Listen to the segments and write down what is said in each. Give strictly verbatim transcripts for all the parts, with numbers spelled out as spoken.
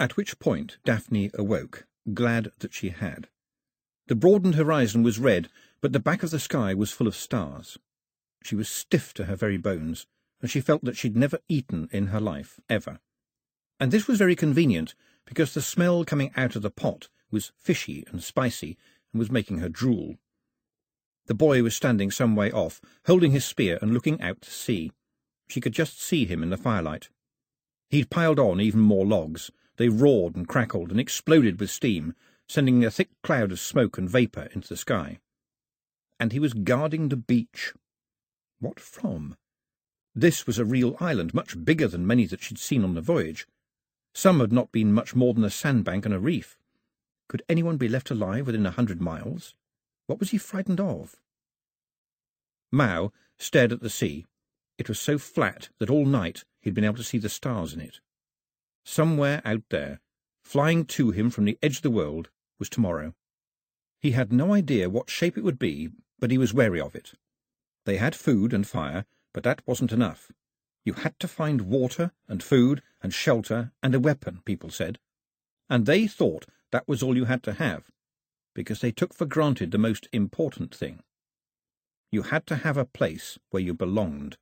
At which point Daphne awoke, glad that she had. The broadened horizon was red, but the back of the sky was full of stars. She was stiff to her very bones, and she felt that she'd never eaten in her life, ever. And this was very convenient, because the smell coming out of the pot was fishy and spicy, and was making her drool. The boy was standing some way off, holding his spear and looking out to sea. She could just see him in the firelight. He'd piled on even more logs. They roared and crackled and exploded with steam, sending a thick cloud of smoke and vapour into the sky. And he was guarding the beach. What from? This was a real island, much bigger than many that she'd seen on the voyage. Some had not been much more than a sandbank and a reef. Could anyone be left alive within a hundred miles? What was he frightened of? Mao stared at the sea. It was so flat that all night he'd been able to see the stars in it. Somewhere out there, flying to him from the edge of the world, was tomorrow. He had no idea what shape it would be, but he was wary of it. They had food and fire, but that wasn't enough. You had to find water and food and shelter and a weapon, people said. And they thought that was all you had to have, because they took for granted the most important thing. You had to have a place where you belonged.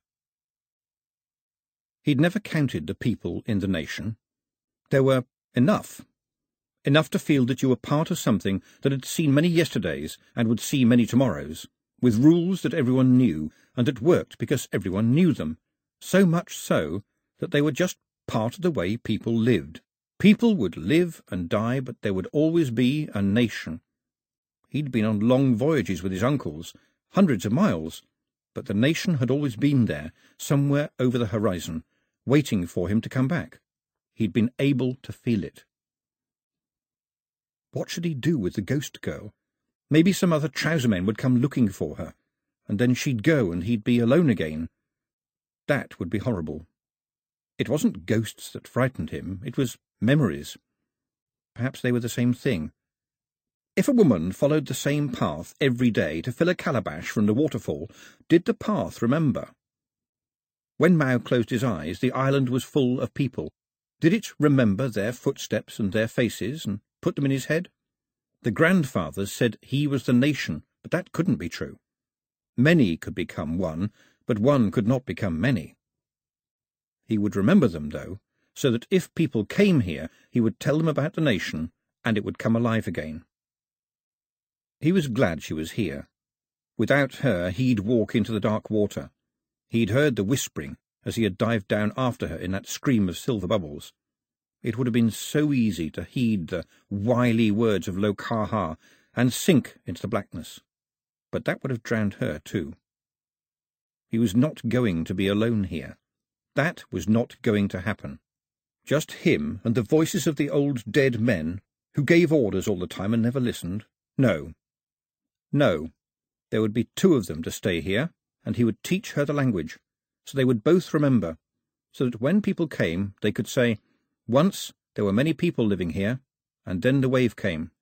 He'd never counted the people in the nation. There were enough. Enough to feel that you were part of something that had seen many yesterdays and would see many tomorrows, with rules that everyone knew and that worked because everyone knew them, so much so that they were just part of the way people lived. People would live and die, but there would always be a nation. He'd been on long voyages with his uncles, hundreds of miles, but the nation had always been there, somewhere over the horizon, waiting for him to come back. He'd been able to feel it. What should he do with the ghost girl? Maybe some other trousermen would come looking for her, and then she'd go and he'd be alone again. That would be horrible. It wasn't ghosts that frightened him, it was memories. Perhaps they were the same thing. If a woman followed the same path every day to fill a calabash from the waterfall, did the path remember? When Mao closed his eyes, the island was full of people. Did it remember their footsteps and their faces, and put them in his head? The grandfathers said he was the nation, but that couldn't be true. Many could become one, but one could not become many. He would remember them, though, so that if people came here, he would tell them about the nation, and it would come alive again. He was glad she was here. Without her, he'd walk into the dark water. He'd heard the whispering as he had dived down after her in that scream of silver bubbles. It would have been so easy to heed the wily words of Lo-Ka-Ha and sink into the blackness, but that would have drowned her too. He was not going to be alone here. That was not going to happen. Just him and the voices of the old dead men, who gave orders all the time and never listened. No. No. There would be two of them to stay here, and he would teach her the language, so they would both remember, so that when people came they could say, "Once there were many people living here, and then the wave came."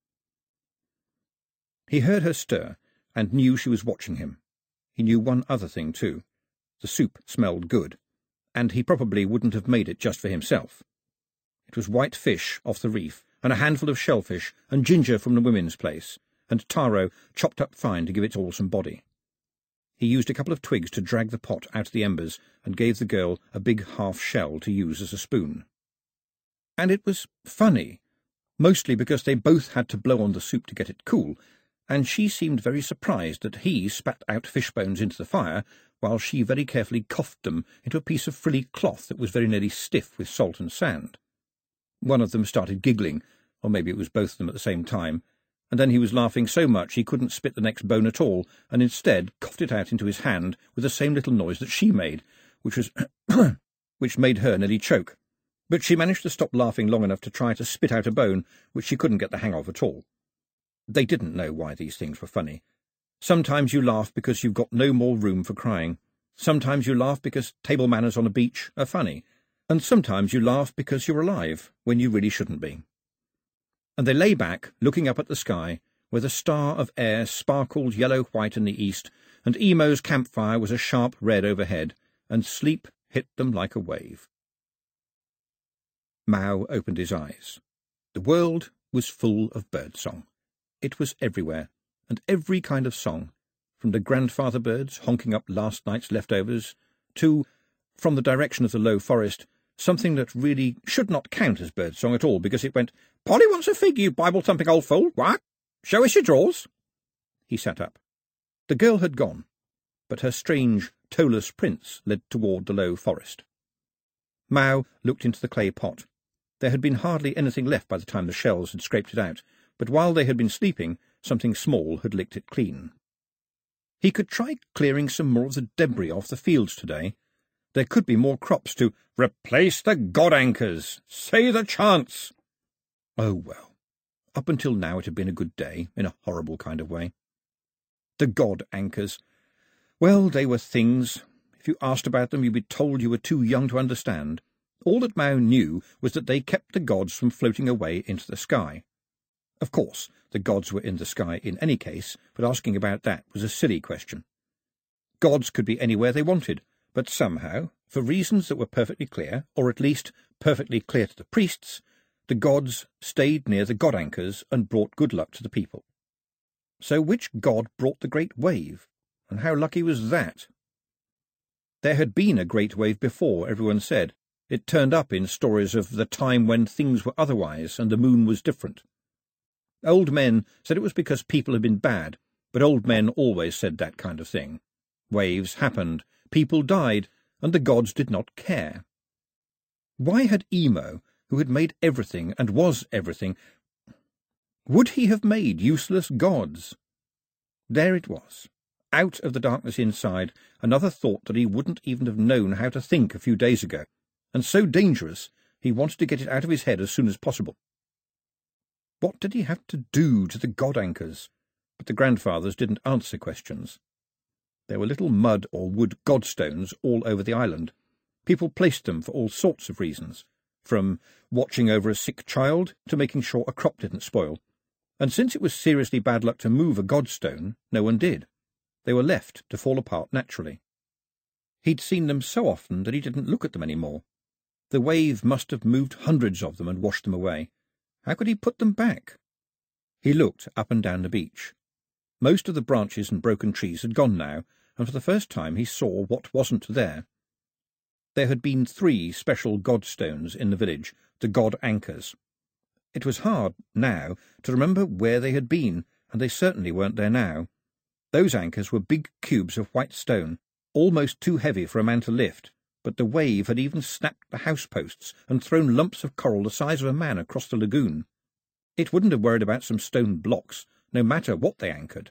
He heard her stir, and knew she was watching him. He knew one other thing, too. The soup smelled good, and he probably wouldn't have made it just for himself. It was white fish off the reef, and a handful of shellfish, and ginger from the women's place, and taro chopped up fine to give it all some body. He used a couple of twigs to drag the pot out of the embers, and gave the girl a big half-shell to use as a spoon. And it was funny, mostly because they both had to blow on the soup to get it cool, and she seemed very surprised that he spat out fish bones into the fire, while she very carefully coughed them into a piece of frilly cloth that was very nearly stiff with salt and sand. One of them started giggling, or maybe it was both of them at the same time, and then he was laughing so much he couldn't spit the next bone at all, and instead coughed it out into his hand with the same little noise that she made, which was which made her nearly choke. But she managed to stop laughing long enough to try to spit out a bone, which she couldn't get the hang of at all. They didn't know why these things were funny. Sometimes you laugh because you've got no more room for crying. Sometimes you laugh because table manners on a beach are funny. And sometimes you laugh because you're alive, when you really shouldn't be. And they lay back, looking up at the sky, where the star of air sparkled yellow-white in the east, and Emo's campfire was a sharp red overhead, and sleep hit them like a wave. Mao opened his eyes. The world was full of birdsong. It was everywhere, and every kind of song, from the grandfather birds honking up last night's leftovers, to, from the direction of the low forest, something that really should not count as birdsong at all, because it went, "Polly wants a fig, you Bible-thumping old fool. What? Show us your drawers." He sat up. The girl had gone, but her strange, toeless prints led toward the low forest. Mao looked into the clay pot. There had been hardly anything left by the time the shells had scraped it out, but while they had been sleeping, something small had licked it clean. He could try clearing some more of the debris off the fields today. There could be more crops to replace the god anchors. Say the chants. Oh, well. Up until now it had been a good day, in a horrible kind of way. The god anchors. Well, they were things. If you asked about them, you'd be told you were too young to understand. All that Mao knew was that they kept the gods from floating away into the sky. Of course, the gods were in the sky in any case, but asking about that was a silly question. Gods could be anywhere they wanted, but somehow, for reasons that were perfectly clear, or at least perfectly clear to the priests, the gods stayed near the god anchors and brought good luck to the people. So which god brought the great wave, and how lucky was that? There had been a great wave before, everyone said. It turned up in stories of the time when things were otherwise and the moon was different. Old men said it was because people had been bad, but old men always said that kind of thing. Waves happened, people died, and the gods did not care. Why had Emo, who had made everything and was everything, would he have made useless gods? There it was, out of the darkness inside, another thought that he wouldn't even have known how to think a few days ago, and so dangerous he wanted to get it out of his head as soon as possible. What did he have to do to the god anchors? But the grandfathers didn't answer questions. There were little mud or wood godstones all over the island. People placed them for all sorts of reasons, from watching over a sick child to making sure a crop didn't spoil. And since it was seriously bad luck to move a godstone, no one did. They were left to fall apart naturally. He'd seen them so often that he didn't look at them any more. The wave must have moved hundreds of them and washed them away. How could he put them back? He looked up and down the beach. Most of the branches and broken trees had gone now, and for the first time he saw what wasn't there. There had been three special godstones in the village, the god anchors. It was hard, now, to remember where they had been, and they certainly weren't there now. Those anchors were big cubes of white stone, almost too heavy for a man to lift, but the wave had even snapped the house-posts and thrown lumps of coral the size of a man across the lagoon. It wouldn't have worried about some stone blocks, no matter what they anchored.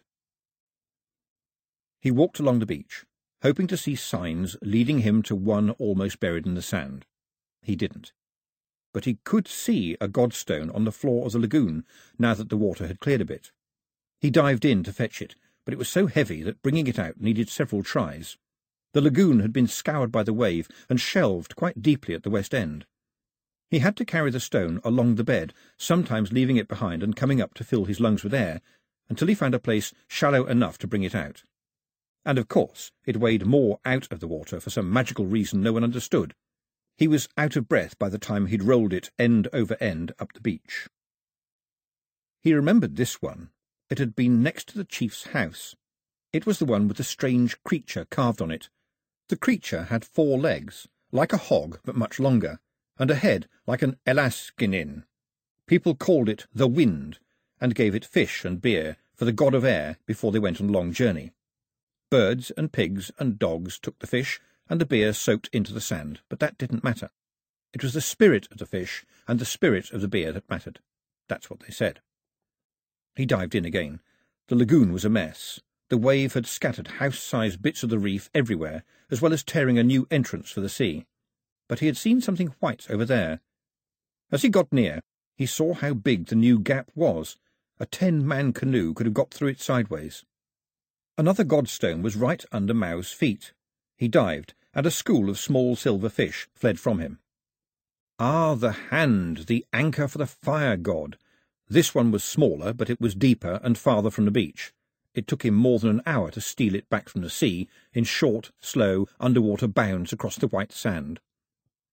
He walked along the beach, hoping to see signs leading him to one almost buried in the sand. He didn't. But he could see a godstone on the floor of the lagoon, now that the water had cleared a bit. He dived in to fetch it, but it was so heavy that bringing it out needed several tries. The lagoon had been scoured by the wave and shelved quite deeply at the west end. He had to carry the stone along the bed, sometimes leaving it behind and coming up to fill his lungs with air, until he found a place shallow enough to bring it out. And of course it weighed more out of the water for some magical reason no one understood. He was out of breath by the time he'd rolled it end over end up the beach. He remembered this one. It had been next to the chief's house. It was the one with the strange creature carved on it. The creature had four legs, like a hog but much longer, and a head like an Elaskinin. People called it the Wind, and gave it fish and beer for the god of air before they went on a long journey. Birds and pigs and dogs took the fish, and the beer soaked into the sand, but that didn't matter. It was the spirit of the fish and the spirit of the beer that mattered. That's what they said. He dived in again. The lagoon was a mess. The wave had scattered house-sized bits of the reef everywhere, as well as tearing a new entrance for the sea. But he had seen something white over there. As he got near, he saw how big the new gap was. A ten-man canoe could have got through it sideways. Another godstone was right under Mao's feet. He dived, and a school of small silver fish fled from him. Ah, the hand, the anchor for the fire god. This one was smaller, but it was deeper and farther from the beach. It took him more than an hour to steal it back from the sea, in short, slow, underwater bounds across the white sand.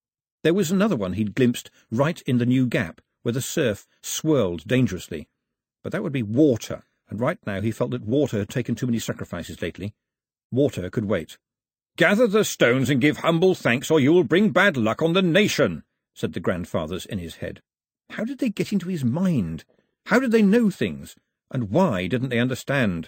There was another one he'd glimpsed right in the new gap, where the surf swirled dangerously. But that would be water, and right now he felt that water had taken too many sacrifices lately. Water could wait. "Gather the stones and give humble thanks, or you will bring bad luck on the nation," said the grandfathers in his head. How did they get into his mind? How did they know things? And why didn't they understand?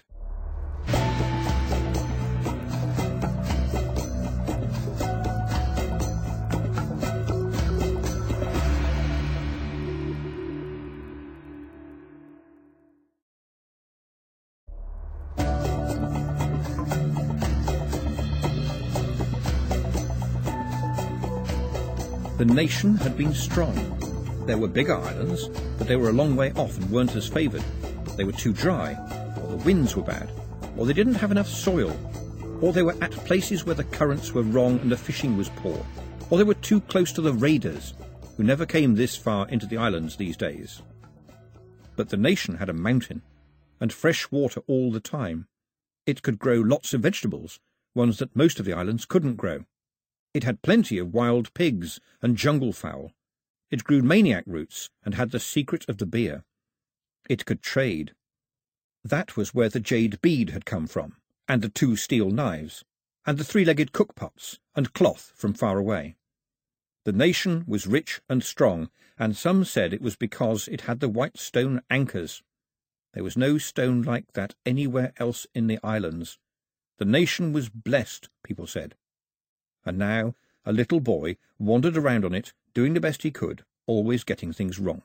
The nation had been strong. There were bigger islands, but they were a long way off and weren't as favoured. They were too dry, or the winds were bad, or they didn't have enough soil, or they were at places where the currents were wrong and the fishing was poor, or they were too close to the raiders, who never came this far into the islands these days. But the nation had a mountain, and fresh water all the time. It could grow lots of vegetables, ones that most of the islands couldn't grow. It had plenty of wild pigs and jungle fowl. It grew maniac roots and had the secret of the beer. It could trade. That was where the jade bead had come from, and the two steel knives, and the three-legged cookpots, and cloth from far away. The nation was rich and strong, and some said it was because it had the white stone anchors. There was no stone like that anywhere else in the islands. The nation was blessed, people said. And now a little boy wandered around on it, doing the best he could, always getting things wrong.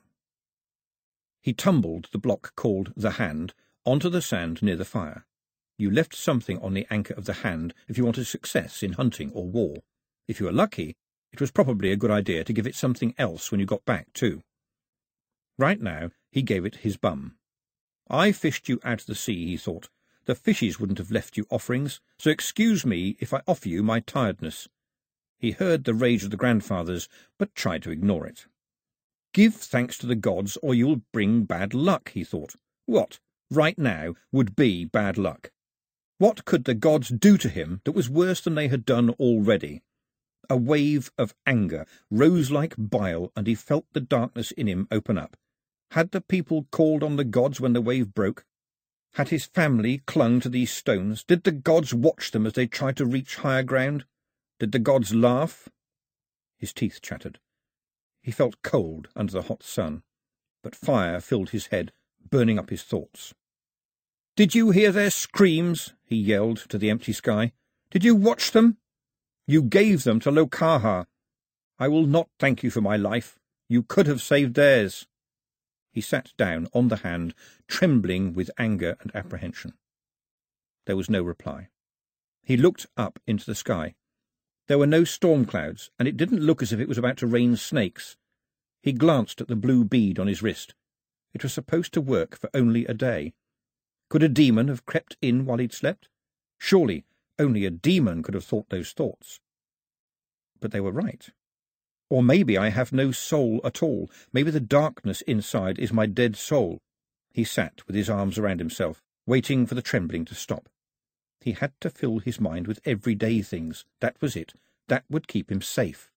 He tumbled the block called the hand onto the sand near the fire. You left something on the anchor of the hand if you wanted success in hunting or war. If you were lucky, it was probably a good idea to give it something else when you got back, too. Right now he gave it his bum. I fished you out of the sea, he thought. The fishes wouldn't have left you offerings, so excuse me if I offer you my tiredness. He heard the rage of the grandfathers, but tried to ignore it. Give thanks to the gods, or you'll bring bad luck, he thought. What, right now, would be bad luck? What could the gods do to him that was worse than they had done already? A wave of anger rose like bile, and he felt the darkness in him open up. Had the people called on the gods when the wave broke? Had his family clung to these stones? Did the gods watch them as they tried to reach higher ground? Did the gods laugh? His teeth chattered. He felt cold under the hot sun, but fire filled his head, burning up his thoughts. "Did you hear their screams?" he yelled to the empty sky. "Did you watch them? You gave them to Lokaha. I will not thank you for my life. You could have saved theirs." He sat down on the hand, trembling with anger and apprehension. There was no reply. He looked up into the sky. There were no storm clouds, and it didn't look as if it was about to rain snakes. He glanced at the blue bead on his wrist. It was supposed to work for only a day. Could a demon have crept in while he'd slept? Surely only a demon could have thought those thoughts. But they were right. Or maybe I have no soul at all. Maybe the darkness inside is my dead soul. He sat with his arms around himself, waiting for the trembling to stop. He had to fill his mind with everyday things. That was it. That would keep him safe.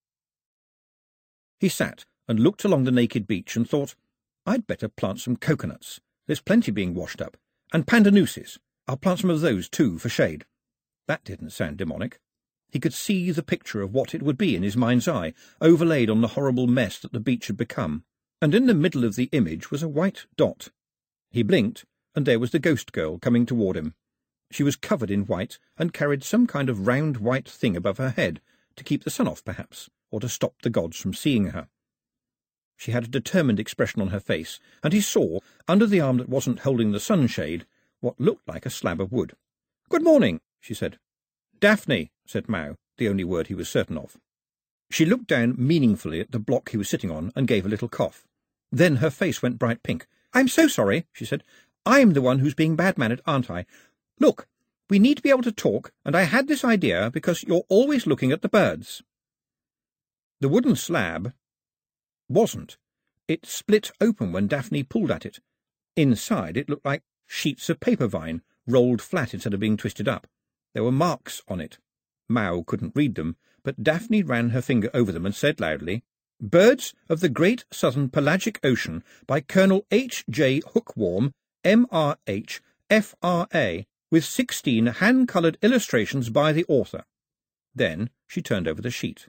He sat and looked along the naked beach and thought, I'd better plant some coconuts. There's plenty being washed up. And pandanusses. I'll plant some of those, too, for shade. That didn't sound demonic. He could see the picture of what it would be in his mind's eye, overlaid on the horrible mess that the beach had become, and in the middle of the image was a white dot. He blinked, and there was the ghost girl coming toward him. She was covered in white, and carried some kind of round white thing above her head, to keep the sun off, perhaps, or to stop the gods from seeing her. She had a determined expression on her face, and he saw, under the arm that wasn't holding the sunshade, what looked like a slab of wood. "Good morning," she said. "Daphne," said Mao, the only word he was certain of. She looked down meaningfully at the block he was sitting on and gave a little cough. Then her face went bright pink. "I'm so sorry," she said. "I'm the one who's being bad-mannered, aren't I? Look, we need to be able to talk, and I had this idea because you're always looking at the birds." The wooden slab wasn't. It split open when Daphne pulled at it. Inside it looked like sheets of paper vine, rolled flat instead of being twisted up. There were marks on it. Mao couldn't read them, but Daphne ran her finger over them and said loudly, "Birds of the Great Southern Pelagic Ocean by Colonel H. J. Hookworm, M R H, F R A, with sixteen hand-coloured illustrations by the author." Then she turned over the sheet.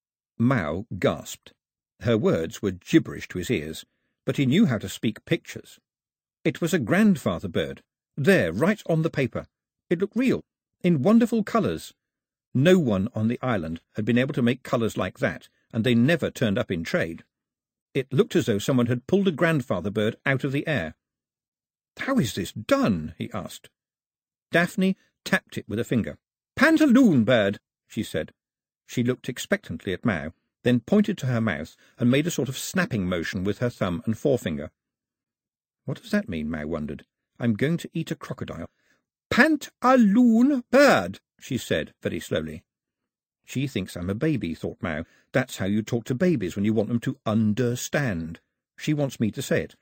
Mao gasped. Her words were gibberish to his ears, but he knew how to speak pictures. It was a grandfather bird, there, right on the paper. It looked real, in wonderful colours. No one on the island had been able to make colours like that, and they never turned up in trade. It looked as though someone had pulled a grandfather bird out of the air. "How is this done?" he asked. Daphne tapped it with a finger. "Pantaloon bird," she said. She looked expectantly at Mao, then pointed to her mouth and made a sort of snapping motion with her thumb and forefinger. "What does that mean?" Mao wondered. "I'm going to eat a crocodile." "Pant-a-loon bird," she said very slowly. She thinks I'm a baby, thought Mao. That's how you talk to babies when you want them to understand. She wants me to say it.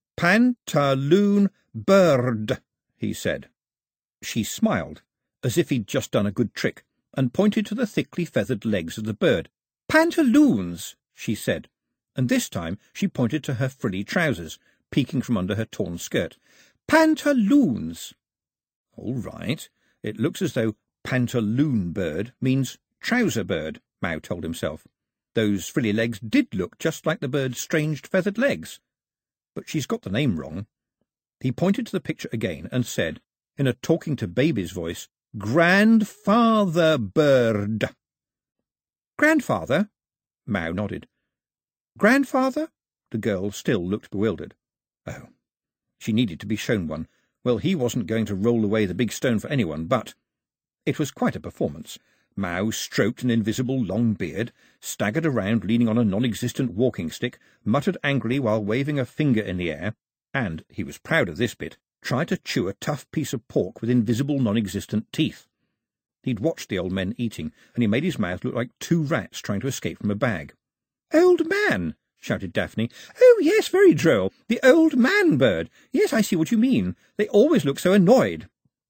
"Pantaloon bird," he said. She smiled, as if he'd just done a good trick, and pointed to the thickly feathered legs of the bird. "Pantaloons," she said, and this time she pointed to her frilly trousers, peeking from under her torn skirt. "Pantaloons." All right, it looks as though pantaloon bird means trouser bird, Mao told himself. Those frilly legs did look just like the bird's strange feathered legs. But she's got the name wrong. He pointed to the picture again and said, in a talking-to-baby's voice, "Grandfather bird." "Grandfather?" Mao nodded. "Grandfather?" The girl still looked bewildered. Oh, she needed to be shown one. Well, he wasn't going to roll away the big stone for anyone, but... It was quite a performance. Mao stroked an invisible long beard, staggered around leaning on a non-existent walking stick, muttered angrily while waving a finger in the air, and, he was proud of this bit, tried to chew a tough piece of pork with invisible non-existent teeth. He'd watched the old men eating, and he made his mouth look like two rats trying to escape from a bag. "Old man!" shouted Daphne. "Oh, yes, very droll. The old man bird. Yes, I see what you mean. They always look so annoyed."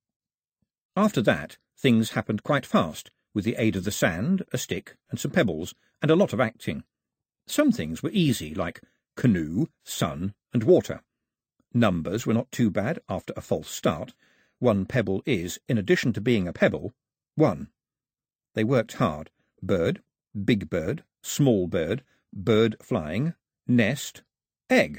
After that, things happened quite fast, with the aid of the sand, a stick, and some pebbles, and a lot of acting. Some things were easy, like canoe, sun, and water. Numbers were not too bad after a false start. One pebble is, in addition to being a pebble, one. They worked hard. Bird, big bird, small bird, bird flying, nest, egg.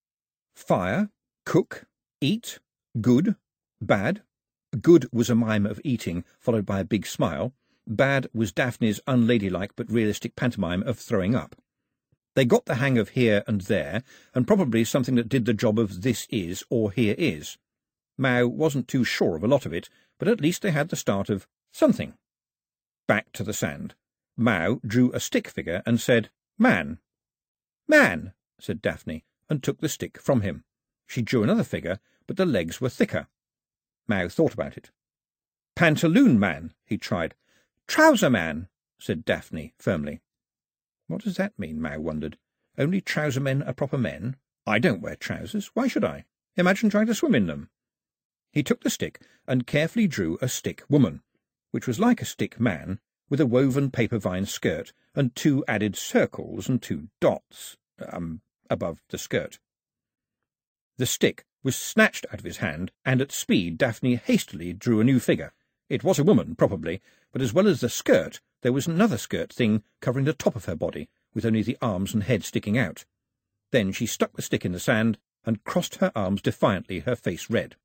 Fire, cook, eat, good, bad. Good was a mime of eating, followed by a big smile. Bad was Daphne's unladylike but realistic pantomime of throwing up. They got the hang of here and there, and probably something that did the job of this is or here is. Mao wasn't too sure of a lot of it, but at least they had the start of something. Back to the sand. Mao drew a stick figure and said, "Man." "Man," said Daphne, and took the stick from him. She drew another figure, but the legs were thicker. Mao thought about it. "Pantaloon man," he tried. "Trouser man," said Daphne firmly. What does that mean, Mao wondered. Only trouser men are proper men? I don't wear trousers. Why should I? Imagine trying to swim in them. He took the stick and carefully drew a stick woman, which was like a stick man, with a woven paper vine skirt and two added circles and two dots, um, above the skirt. The stick was snatched out of his hand, and at speed Daphne hastily drew a new figure. It was a woman, probably, but as well as the skirt, there was another skirt thing covering the top of her body, with only the arms and head sticking out. Then she stuck the stick in the sand and crossed her arms defiantly, her face red.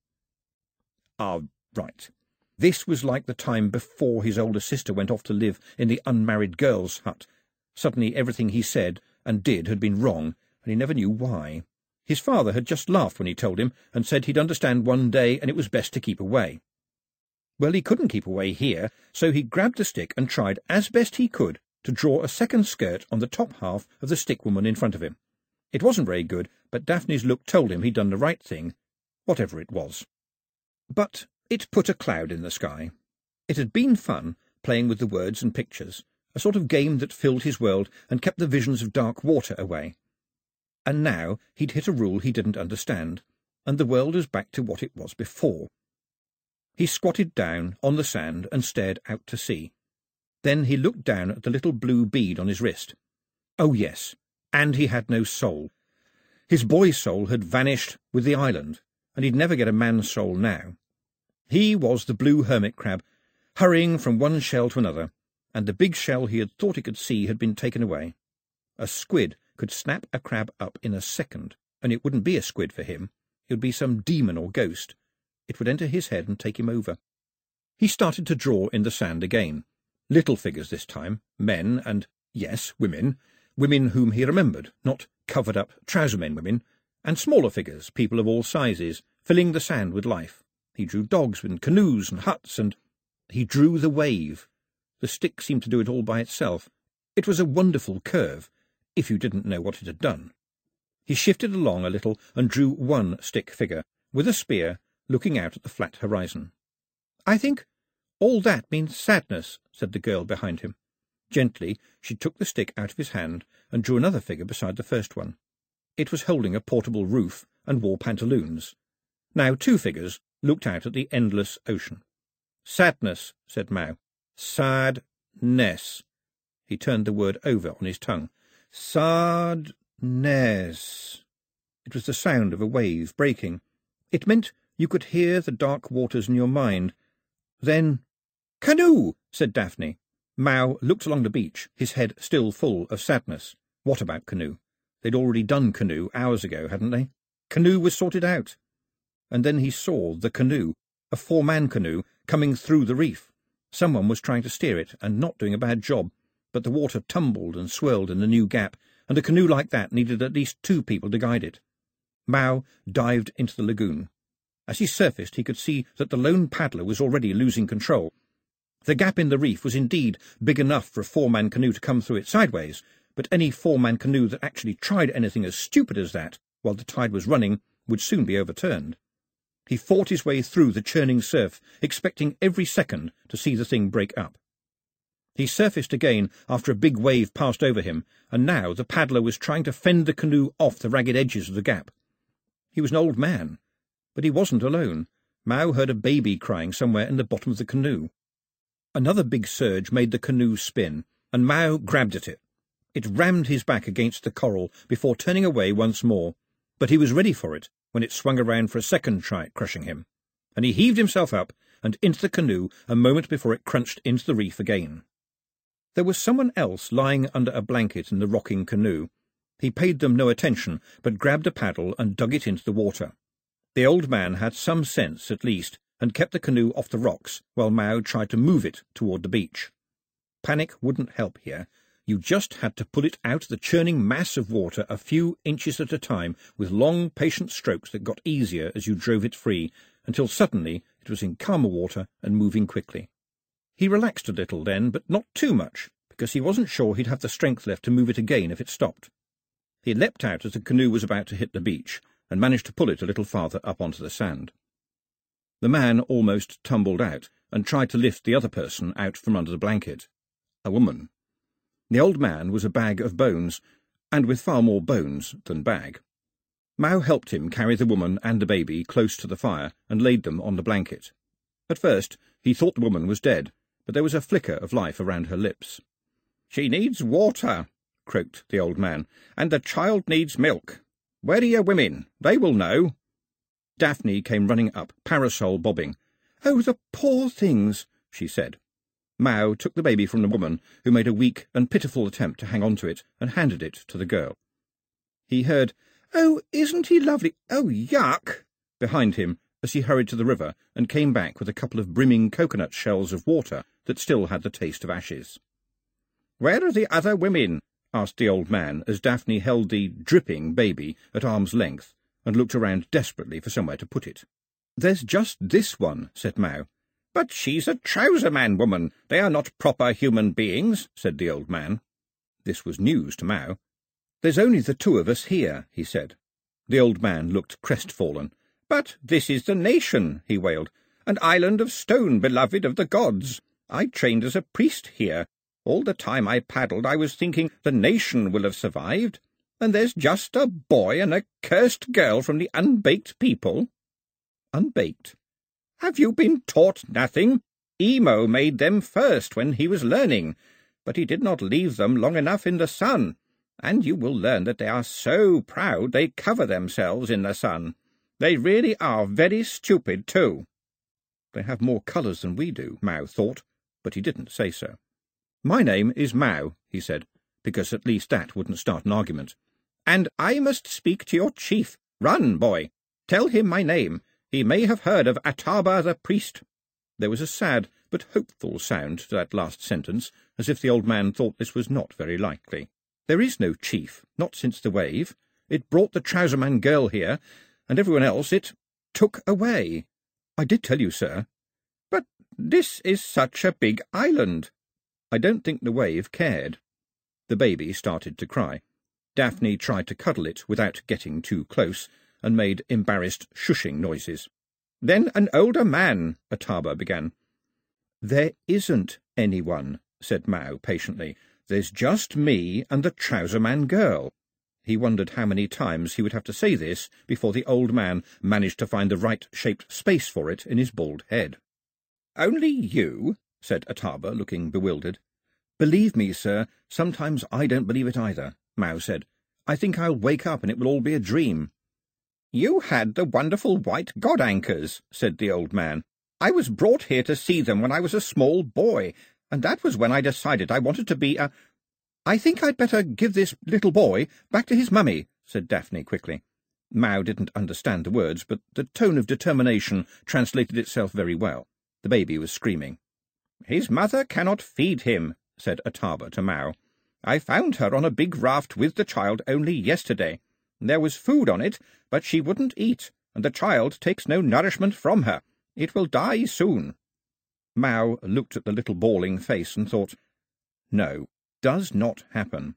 Ah, right. This was like the time before his older sister went off to live in the unmarried girls' hut. Suddenly everything he said and did had been wrong, and he never knew why. His father had just laughed when he told him, and said he'd understand one day and it was best to keep away. Well, he couldn't keep away here, so he grabbed the stick and tried, as best he could, to draw a second skirt on the top half of the stick woman in front of him. It wasn't very good, but Daphne's look told him he'd done the right thing, whatever it was. But it put a cloud in the sky. It had been fun, playing with the words and pictures, a sort of game that filled his world and kept the visions of dark water away. And now he'd hit a rule he didn't understand, and the world was back to what it was before. He squatted down on the sand and stared out to sea. Then he looked down at the little blue bead on his wrist. Oh, yes, and he had no soul. His boy's soul had vanished with the island, and he'd never get a man's soul now. He was the blue hermit crab, hurrying from one shell to another, and the big shell he had thought he could see had been taken away. A squid could snap a crab up in a second, and it wouldn't be a squid for him. It would be some demon or ghost. It would enter his head and take him over. He started to draw in the sand again. Little figures this time, men and, yes, women, women whom he remembered, not covered-up trouser-men women, and smaller figures, people of all sizes, filling the sand with life. He drew dogs and canoes and huts, and he drew the wave. The stick seemed to do it all by itself. It was a wonderful curve, if you didn't know what it had done. He shifted along a little and drew one stick figure, with a spear, looking out at the flat horizon. "I think all that means sadness," said the girl behind him. Gently she took the stick out of his hand and drew another figure beside the first one. It was holding a portable roof and wore pantaloons. Now two figures looked out at the endless ocean. "Sadness," said Mao. "Sad-ness." He turned the word over on his tongue. "Sad-ness." It was the sound of a wave breaking. It meant you could hear the dark waters in your mind. Then, "Canoe," said Daphne. Mao looked along the beach, his head still full of sadness. What about canoe? They'd already done canoe hours ago, hadn't they? Canoe was sorted out. And then he saw the canoe, a four-man canoe, coming through the reef. Someone was trying to steer it, and not doing a bad job, but the water tumbled and swirled in the new gap, and a canoe like that needed at least two people to guide it. Mao dived into the lagoon. As he surfaced, he could see that the lone paddler was already losing control. The gap in the reef was indeed big enough for a four-man canoe to come through it sideways, but any four-man canoe that actually tried anything as stupid as that while the tide was running would soon be overturned. He fought his way through the churning surf, expecting every second to see the thing break up. He surfaced again after a big wave passed over him, and now the paddler was trying to fend the canoe off the ragged edges of the gap. He was an old man, but he wasn't alone. Mao heard a baby crying somewhere in the bottom of the canoe. Another big surge made the canoe spin, and Mao grabbed at it. It rammed his back against the coral before turning away once more, but he was ready for it when it swung around for a second try at crushing him, and he heaved himself up and into the canoe a moment before it crunched into the reef again. There was someone else lying under a blanket in the rocking canoe. He paid them no attention, but grabbed a paddle and dug it into the water. The old man had some sense, at least, and kept the canoe off the rocks while Mao tried to move it toward the beach. Panic wouldn't help here. You just had to pull it out of the churning mass of water a few inches at a time, with long, patient strokes that got easier as you drove it free, until suddenly it was in calmer water and moving quickly. He relaxed a little then, but not too much, because he wasn't sure he'd have the strength left to move it again if it stopped. He leapt out as the canoe was about to hit the beach, and managed to pull it a little farther up onto the sand. The man almost tumbled out, and tried to lift the other person out from under the blanket. A woman. The old man was a bag of bones, and with far more bones than bag. Mao helped him carry the woman and the baby close to the fire and laid them on the blanket. At first he thought the woman was dead, but there was a flicker of life around her lips. "She needs water," croaked the old man, "and the child needs milk. Where are your women? They will know." Daphne came running up, parasol bobbing. "Oh, the poor things," she said. Mao took the baby from the woman, who made a weak and pitiful attempt to hang on to it, and handed it to the girl. He heard, "Oh, isn't he lovely? Oh, yuck!" behind him as he hurried to the river and came back with a couple of brimming coconut shells of water that still had the taste of ashes. "Where are the other women?" asked the old man as Daphne held the dripping baby at arm's length and looked around desperately for somewhere to put it. "There's just this one," said Mao. "But she's a trouser-man woman. They are not proper human beings," said the old man. This was news to Mao. "There's only the two of us here," he said. The old man looked crestfallen. "But this is the nation," he wailed, "an island of stone beloved of the gods. I trained as a priest here. All the time I paddled I was thinking the nation will have survived, and there's just a boy and a cursed girl from the unbaked people." "Unbaked?" "Have you been taught nothing? Emo made them first when he was learning, but he did not leave them long enough in the sun, and you will learn that they are so proud they cover themselves in the sun. They really are very stupid, too." "They have more colours than we do," Mao thought, but he didn't say so. "My name is Mao," he said, because at least that wouldn't start an argument. "And I must speak to your chief. Run, boy. Tell him my name. He may have heard of Ataba the priest." There was a sad but hopeful sound to that last sentence, as if the old man thought this was not very likely. "There is no chief, not since the wave. It brought the trouser-man girl here, and everyone else it took away. I did tell you, sir." "But this is such a big island." "I don't think the wave cared." The baby started to cry. Daphne tried to cuddle it without getting too close, and made embarrassed shushing noises. "Then an older man," Ataba began. "There isn't anyone," said Mao patiently. "There's just me and the trouser-man girl." He wondered how many times he would have to say this before the old man managed to find the right-shaped space for it in his bald head. "Only you?" said Ataba, looking bewildered. "Believe me, sir, sometimes I don't believe it either," Mao said. "I think I'll wake up and it will all be a dream." "You had the wonderful white god anchors," said the old man. "I was brought here to see them when I was a small boy, and that was when I decided I wanted to be a—" "I think I'd better give this little boy back to his mummy," said Daphne quickly. Mao didn't understand the words, but the tone of determination translated itself very well. The baby was screaming. "His mother cannot feed him," said Ataba to Mao. "I found her on a big raft with the child only yesterday. There was food on it, but she wouldn't eat, and the child takes no nourishment from her. It will die soon." Mao looked at the little bawling face and thought, "No, does not happen."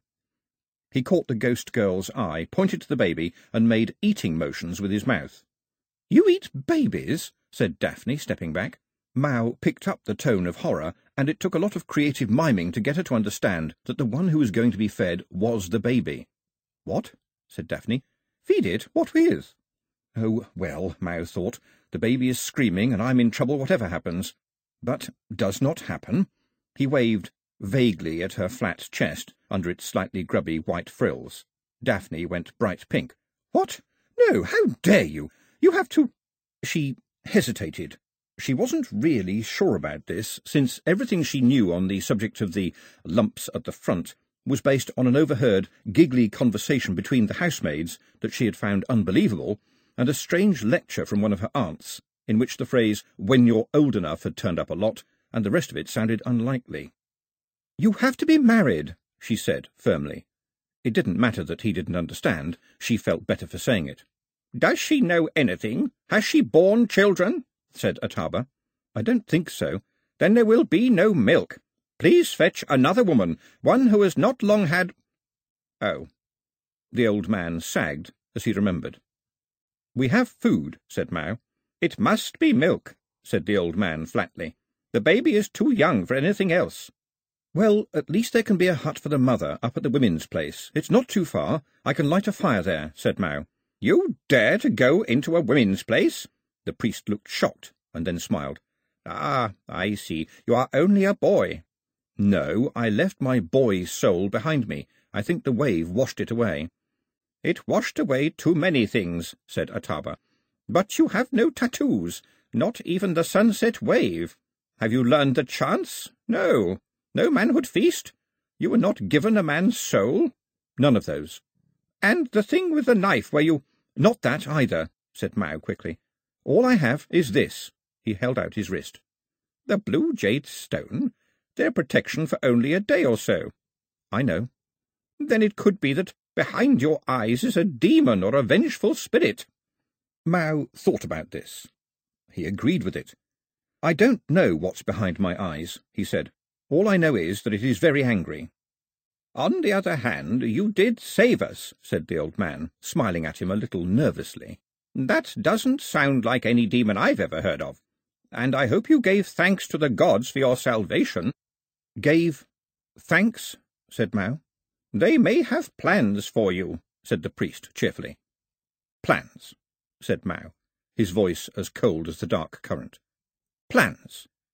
He caught the ghost girl's eye, pointed to the baby, and made eating motions with his mouth. "You eat babies?" said Daphne, stepping back. Mao picked up the tone of horror, and it took a lot of creative miming to get her to understand that the one who was going to be fed was the baby. "What?" said Daphne. "Feed it? What with?" "Oh, well," Mao thought, "the baby is screaming, and I'm in trouble whatever happens. But does not happen." He waved vaguely at her flat chest under its slightly grubby white frills. Daphne went bright pink. "What? No, how dare you? You have to—" She hesitated. She wasn't really sure about this, since everything she knew on the subject of the lumps at the front was based on an overheard, giggly conversation between the housemaids that she had found unbelievable, and a strange lecture from one of her aunts, in which the phrase "when you're old enough" had turned up a lot, and the rest of it sounded unlikely. "You have to be married," she said firmly. It didn't matter that he didn't understand. She felt better for saying it. "Does she know anything? Has she borne children?" said Ataba. "I don't think so." "Then there will be no milk. Please fetch another woman, one who has not long had—" "Oh." The old man sagged as he remembered. "We have food," said Mao. "It must be milk," said the old man flatly. "The baby is too young for anything else." "Well, at least there can be a hut for the mother up at the women's place. It's not too far. I can light a fire there," said Mao. "You dare to go into a women's place?" The priest looked shocked, and then smiled. "Ah, I see. You are only a boy." "No, I left my boy's soul behind me. I think the wave washed it away." "It washed away too many things," said Ataba. "But you have no tattoos, not even the sunset wave. Have you learned the chants? No. No manhood feast? You were not given a man's soul?" "None of those." "And the thing with the knife where you—" "Not that either," said Mao quickly. "All I have is this." He held out his wrist. "The blue jade stone? Their protection for only a day or so." "I know." "Then it could be that behind your eyes is a demon or a vengeful spirit." Mao thought about this. He agreed with it. "I don't know what's behind my eyes," he said. "All I know is that it is very angry." "On the other hand, you did save us," said the old man, smiling at him a little nervously. "That doesn't sound like any demon I've ever heard of. And I hope you gave thanks to the gods for your salvation." "Gave thanks?" said Mao. "They may have plans for you," said the priest cheerfully. "Plans," said Mao, his voice as cold as the dark current. "Plans.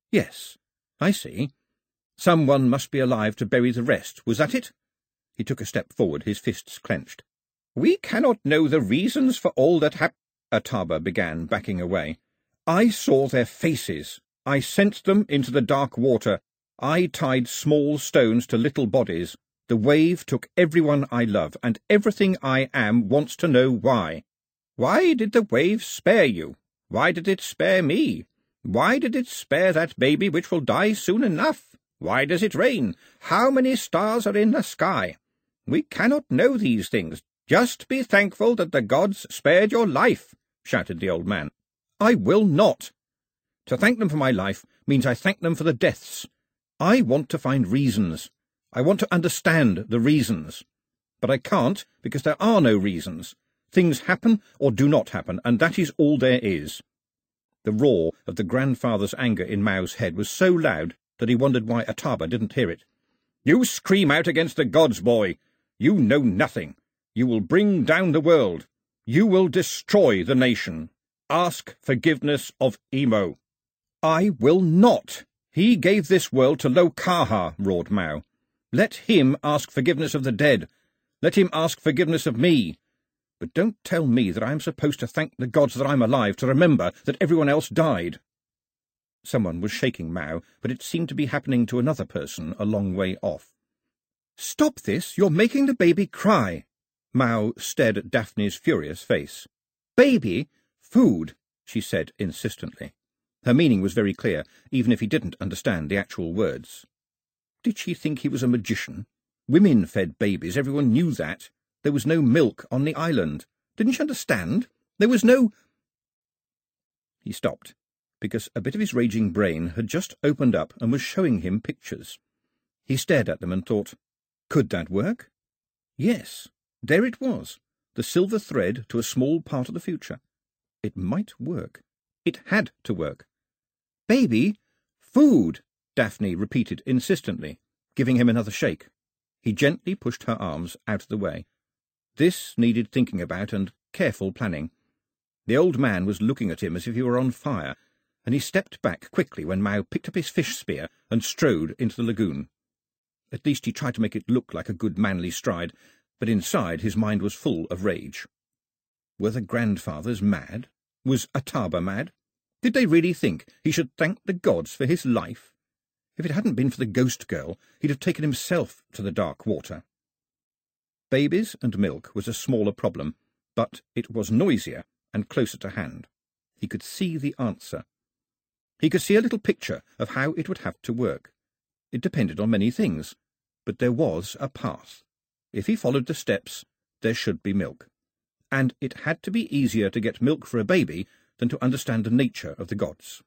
Yes, I see. Someone must be alive to bury the rest, was that it? He took a step forward, his fists clenched. We cannot know the reasons for all that hap— Ataba began, backing away. I saw their faces. I sent them into the dark water. I tied small stones to little bodies. The wave took everyone I love, and everything I am wants to know why. Why did the wave spare you? Why did it spare me? Why did it spare that baby which will die soon enough? Why does it rain? How many stars are in the sky? We cannot know these things. Just be thankful that the gods spared your life, shouted the old man. I will not. To thank them for my life means I thank them for the deaths. I want to find reasons. I want to understand the reasons. But I can't, because there are no reasons. Things happen or do not happen, and that is all there is. The roar of the grandfather's anger in Mao's head was so loud that he wondered why Ataba didn't hear it. You scream out against the gods, boy. You know nothing. You will bring down the world. You will destroy the nation. Ask forgiveness of Emo. I will not. He gave this world to Lokaha, roared Mao. Let him ask forgiveness of the dead. Let him ask forgiveness of me. But don't tell me that I am supposed to thank the gods that I'm alive to remember that everyone else died. Someone was shaking Mao, but it seemed to be happening to another person a long way off. Stop this! You're making the baby cry! Mao stared at Daphne's furious face. Baby? Food, she said insistently. Her meaning was very clear, even if he didn't understand the actual words. Did she think he was a magician? Women fed babies, everyone knew that. There was no milk on the island. Didn't she understand? There was no— He stopped, because a bit of his raging brain had just opened up and was showing him pictures. He stared at them and thought, could that work? Yes, there it was, the silver thread to a small part of the future. It might work. It had to work. Baby, food, Daphne repeated insistently, giving him another shake. He gently pushed her arms out of the way. This needed thinking about and careful planning. The old man was looking at him as if he were on fire, and he stepped back quickly when Mao picked up his fish spear and strode into the lagoon. At least he tried to make it look like a good manly stride, but inside his mind was full of rage. Were the grandfathers mad? Was Ataba mad? Did they really think he should thank the gods for his life? If it hadn't been for the ghost girl, he'd have taken himself to the dark water. Babies and milk was a smaller problem, but it was noisier and closer to hand. He could see the answer. He could see a little picture of how it would have to work. It depended on many things, but there was a path. If he followed the steps, there should be milk. And it had to be easier to get milk for a baby than to understand the nature of the gods.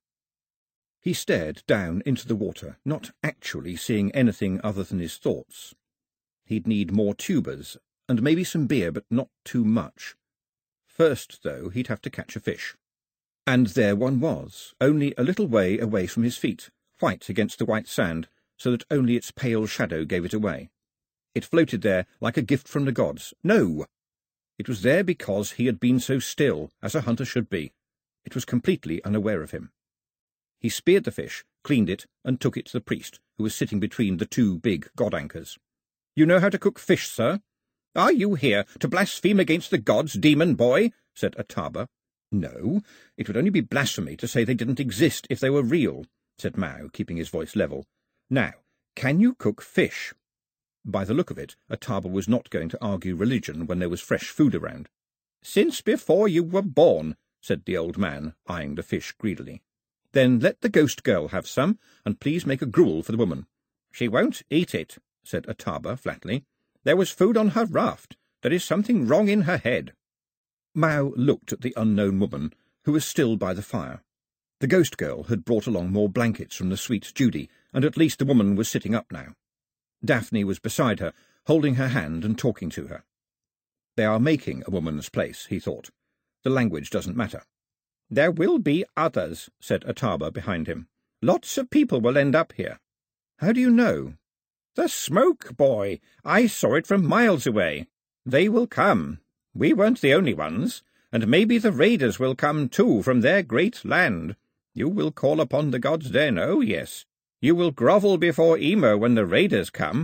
He stared down into the water, not actually seeing anything other than his thoughts. He'd need more tubers, and maybe some beer, but not too much. First, though, he'd have to catch a fish. And there one was, only a little way away from his feet, white against the white sand, so that only its pale shadow gave it away. It floated there like a gift from the gods. No! It was there because he had been so still, as a hunter should be. It was completely unaware of him. He speared the fish, cleaned it, and took it to the priest, who was sitting between the two big god-anchors. "You know how to cook fish, sir?" "Are you here to blaspheme against the gods, demon boy?" said Ataba. "No, it would only be blasphemy to say they didn't exist if they were real," said Mao, keeping his voice level. "Now, can you cook fish?" By the look of it, Ataba was not going to argue religion when there was fresh food around. "Since before you were born," said the old man, eyeing the fish greedily. "Then let the ghost girl have some, and please make a gruel for the woman." "She won't eat it," said Ataba flatly. "There was food on her raft. There is something wrong in her head." Mao looked at the unknown woman, who was still by the fire. The ghost girl had brought along more blankets from the sweet Judy, and at least the woman was sitting up now. Daphne was beside her, holding her hand and talking to her. They are making a woman's place, he thought. The language doesn't matter. "There will be others," said Ataba behind him. "Lots of people will end up here." "How do you know?" "The smoke, boy. I saw it from miles away. They will come. We weren't the only ones, and maybe the raiders will come too from their great land. You will call upon the gods then, oh yes. You will grovel before Emer when the raiders come.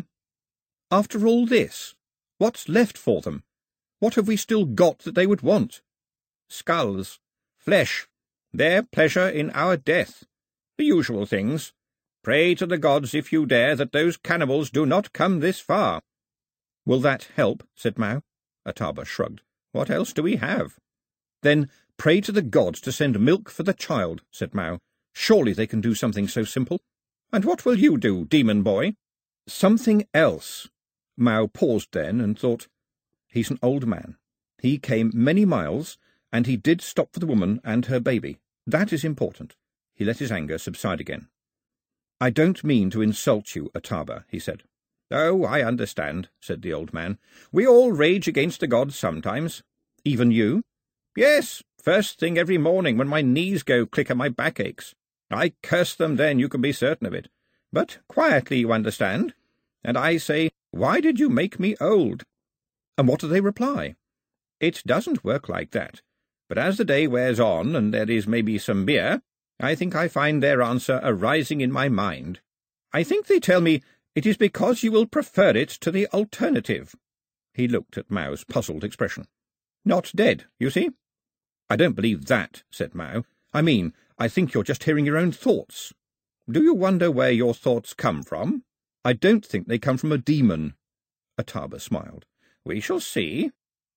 After all this, what's left for them? What have we still got that they would want? Skulls, flesh, their pleasure in our death. The usual things. Pray to the gods, if you dare, that those cannibals do not come this far. Will that help? Said Mao. Ataba shrugged. What else do we have? Then pray to the gods to send milk for the child, said Mao. Surely they can do something so simple. And what will you do, demon boy? Something else. Mao paused then and thought, he's an old man. He came many miles, and he did stop for the woman and her baby. That is important. He let his anger subside again. I don't mean to insult you, Ataba, he said. Oh, I understand, said the old man. We all rage against the gods sometimes. Even you? Yes, first thing every morning when my knees go click and my back aches. I curse them then, you can be certain of it. But quietly, you understand. And I say, why did you make me old? And what do they reply? It doesn't work like that. But as the day wears on, and there is maybe some beer, I think I find their answer arising in my mind. I think they tell me, it is because you will prefer it to the alternative. He looked at Mao's puzzled expression. Not dead, you see? I don't believe that, said Mao. I mean, I think you're just hearing your own thoughts. Do you wonder where your thoughts come from? I don't think they come from a demon. Ataba smiled. We shall see.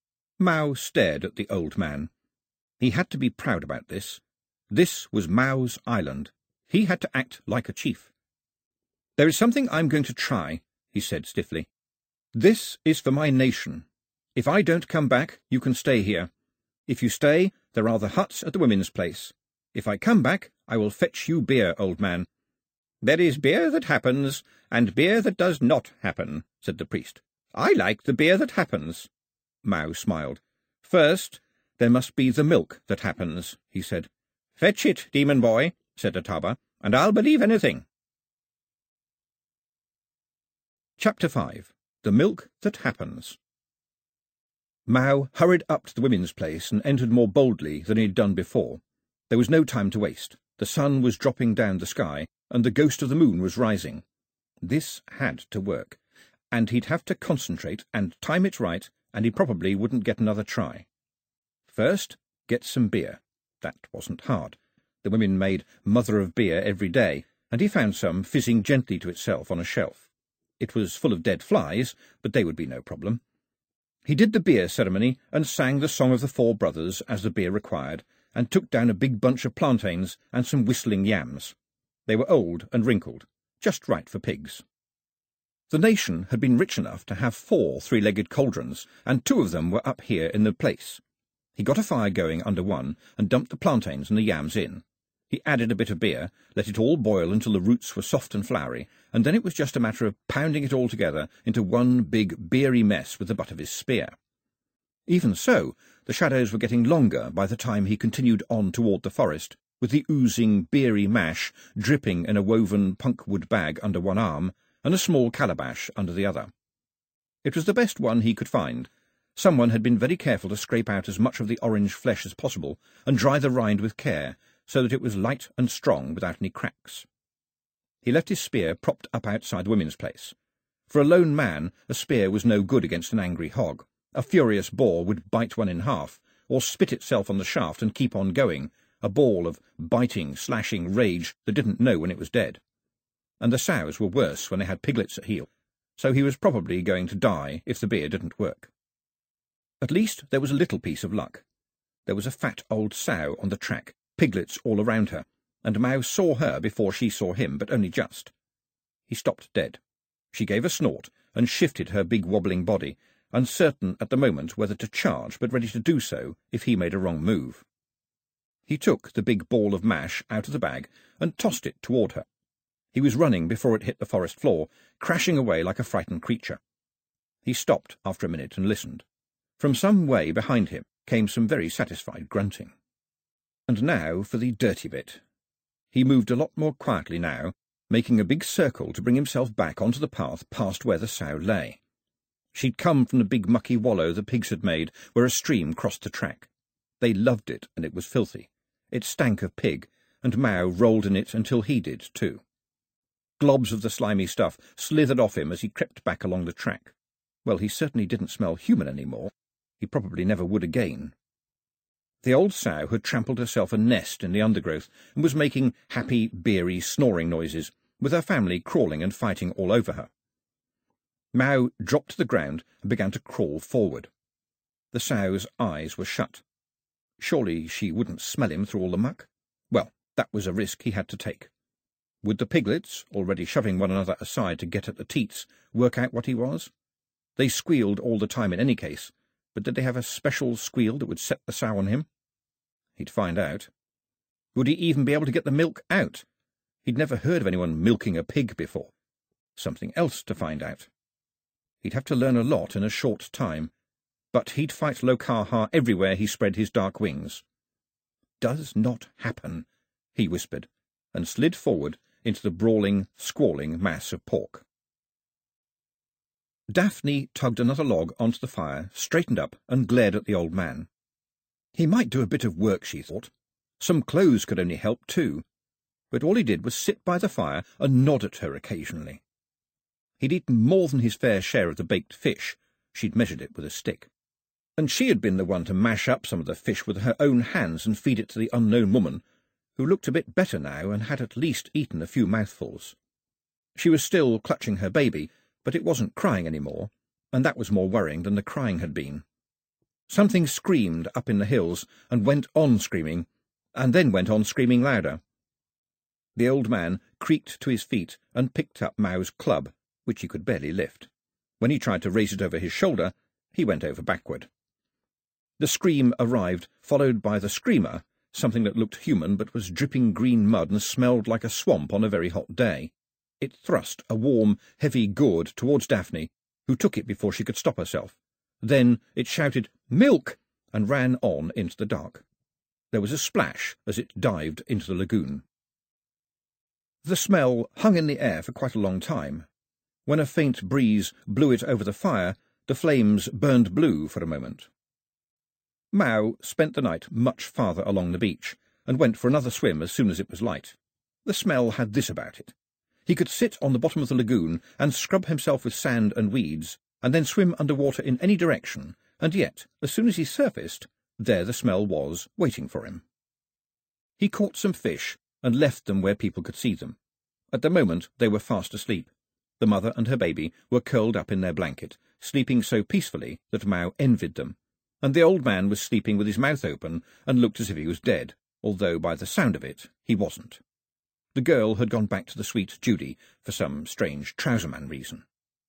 Mao stared at the old man. He had to be proud about this. This was Mao's island. He had to act like a chief. There is something I'm going to try, he said stiffly. This is for my nation. If I don't come back, you can stay here. If you stay, there are the huts at the women's place. If I come back, I will fetch you beer, old man. There is beer that happens, and beer that does not happen, said the priest. I like the beer that happens. Mao smiled. First, there must be the milk that happens, he said. Fetch it, demon boy, said Ataba, and I'll believe anything. Chapter five. The Milk That Happens. Mao hurried up to the women's place and entered more boldly than he had done before. There was no time to waste. The sun was dropping down the sky, and the ghost of the moon was rising. This had to work, and he'd have to concentrate and time it right, and he probably wouldn't get another try. First, get some beer. That wasn't hard. The women made mother of beer every day, and he found some fizzing gently to itself on a shelf. It was full of dead flies, but they would be no problem. He did the beer ceremony and sang the Song of the Four Brothers as the beer required, and took down a big bunch of plantains and some whistling yams. They were old and wrinkled, just right for pigs. The nation had been rich enough to have four three-legged cauldrons, and two of them were up here in the place. He got a fire going under one and dumped the plantains and the yams in. He added a bit of beer, let it all boil until the roots were soft and floury, and then it was just a matter of pounding it all together into one big beery mess with the butt of his spear. Even so, the shadows were getting longer by the time he continued on toward the forest, with the oozing beery mash dripping in a woven punkwood bag under one arm, and a small calabash under the other. It was the best one he could find. Someone had been very careful to scrape out as much of the orange flesh as possible, and dry the rind with care, so that it was light and strong without any cracks. He left his spear propped up outside the women's place. For a lone man, a spear was no good against an angry hog. A furious boar would bite one in half, or spit itself on the shaft and keep on going, a ball of biting, slashing rage that didn't know when it was dead. And the sows were worse when they had piglets at heel, so he was probably going to die if the beer didn't work. At least there was a little piece of luck. There was a fat old sow on the track, piglets all around her, and Mao saw her before she saw him, but only just. He stopped dead. She gave a snort and shifted her big wobbling body, uncertain at the moment whether to charge, but ready to do so if he made a wrong move. He took the big ball of mash out of the bag and tossed it toward her. He was running before it hit the forest floor, crashing away like a frightened creature. He stopped after a minute and listened. From some way behind him came some very satisfied grunting. And now for the dirty bit. He moved a lot more quietly now, making a big circle to bring himself back onto the path past where the sow lay. She'd come from the big mucky wallow the pigs had made, where a stream crossed the track. They loved it, and it was filthy. It stank of pig, and Mao rolled in it until he did too. Globs of the slimy stuff slithered off him as he crept back along the track. Well, he certainly didn't smell human any more. He probably never would again. The old sow had trampled herself a nest in the undergrowth and was making happy, beery, snoring noises, with her family crawling and fighting all over her. Mao dropped to the ground and began to crawl forward. The sow's eyes were shut. Surely she wouldn't smell him through all the muck? Well, that was a risk he had to take. Would the piglets, already shoving one another aside to get at the teats, work out what he was? They squealed all the time in any case, but did they have a special squeal that would set the sow on him? He'd find out. Would he even be able to get the milk out? He'd never heard of anyone milking a pig before. Something else to find out. He'd have to learn a lot in a short time, but he'd fight Lokaha everywhere he spread his dark wings. "Does not happen," he whispered, and slid forward into the brawling, squalling mass of pork. Daphne tugged another log onto the fire, straightened up, and glared at the old man. He might do a bit of work, she thought. Some clothes could only help too, but all he did was sit by the fire and nod at her occasionally. He'd eaten more than his fair share of the baked fish. She'd measured it with a stick. And she had been the one to mash up some of the fish with her own hands and feed it to the unknown woman, who looked a bit better now and had at least eaten a few mouthfuls. She was still clutching her baby, but it wasn't crying any more, and that was more worrying than the crying had been. Something screamed up in the hills, and went on screaming, and then went on screaming louder. The old man creaked to his feet and picked up Mao's club, which he could barely lift. When he tried to raise it over his shoulder, he went over backward. The scream arrived, followed by the screamer, something that looked human but was dripping green mud and smelled like a swamp on a very hot day. It thrust a warm, heavy gourd towards Daphne, who took it before she could stop herself. Then it shouted, "Milk!" and ran on into the dark. There was a splash as it dived into the lagoon. The smell hung in the air for quite a long time. When a faint breeze blew it over the fire, the flames burned blue for a moment. Mao spent the night much farther along the beach, and went for another swim as soon as it was light. The smell had this about it. He could sit on the bottom of the lagoon and scrub himself with sand and weeds, and then swim under water in any direction, and yet, as soon as he surfaced, there the smell was, waiting for him. He caught some fish and left them where people could see them. At the moment they were fast asleep. The mother and her baby were curled up in their blanket, sleeping so peacefully that Mao envied them, and the old man was sleeping with his mouth open and looked as if he was dead, although by the sound of it he wasn't. The girl had gone back to the sweet Judy for some strange trouserman reason.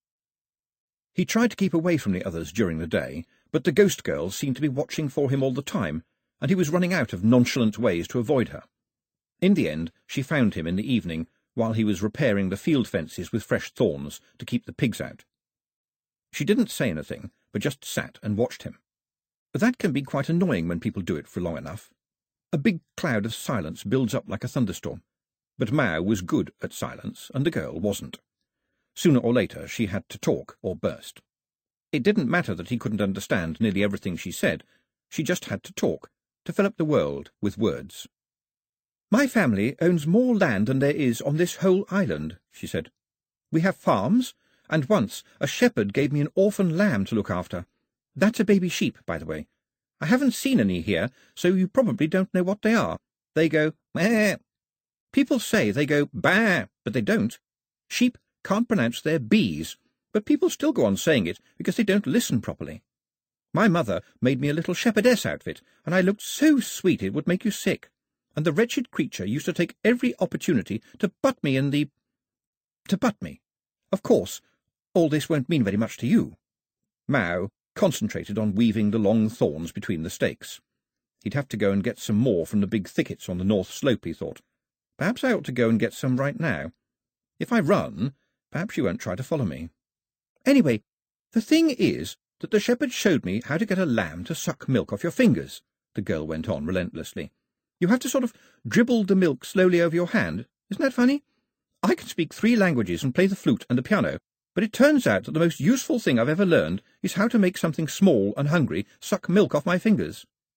He tried to keep away from the others during the day, but the ghost girl seemed to be watching for him all the time, and he was running out of nonchalant ways to avoid her. In the end, she found him in the evening, while he was repairing the field fences with fresh thorns to keep the pigs out. She didn't say anything, but just sat and watched him. That can be quite annoying when people do it for long enough. A big cloud of silence builds up like a thunderstorm, but Mao was good at silence, and the girl wasn't. Sooner or later she had to talk or burst. It didn't matter that he couldn't understand nearly everything she said. She just had to talk, to fill up the world with words. "My family owns more land than there is on this whole island," she said. "We have farms, and once a shepherd gave me an orphan lamb to look after. That's a baby sheep, by the way. I haven't seen any here, so you probably don't know what they are. They go, meh. People say they go, bah, but they don't. Sheep can't pronounce their B's, but people still go on saying it because they don't listen properly. My mother made me a little shepherdess outfit, and I looked so sweet it would make you sick. And the wretched creature used to take every opportunity to butt me in the... to butt me. Of course, all this won't mean very much to you." Mao concentrated on weaving the long thorns between the stakes. He'd have to go and get some more from the big thickets on the north slope, he thought. Perhaps I ought to go and get some right now. If I run, perhaps you won't try to follow me. Anyway, the thing is that the shepherd showed me how to get a lamb to suck milk off your fingers, the girl went on relentlessly. You have to sort of dribble the milk slowly over your hand. Isn't that funny? I can speak three languages and play the flute and the piano, but it turns out that the most useful thing I've ever learned is how to make something small and hungry suck milk off my fingers.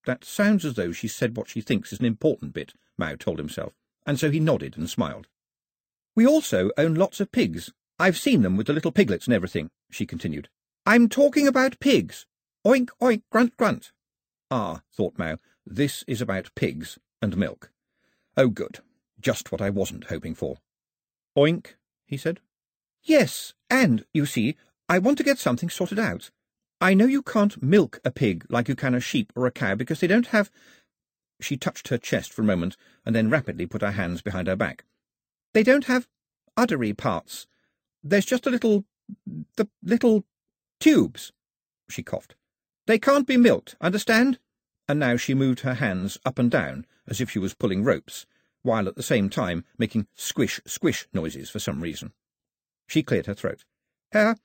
That sounds as though she said what she thinks is an important bit, Mao told himself, and so he nodded and smiled. "We also own lots of pigs. I've seen them with the little piglets and everything," she continued. "I'm talking about pigs. Oink, oink, grunt, grunt." Ah, thought Mao, this is about pigs and milk. Oh, good. Just what I wasn't hoping for. "Oink," he said. "Yes, and, you see, I want to get something sorted out. I know you can't milk a pig like you can a sheep or a cow because they don't have—" She touched her chest for a moment and then rapidly put her hands behind her back. "They don't have uddery parts. There's just a little... the little tubes." She coughed. "They can't be milked, understand?" And now she moved her hands up and down as if she was pulling ropes, while at the same time making squish-squish noises for some reason. She cleared her throat. Uh,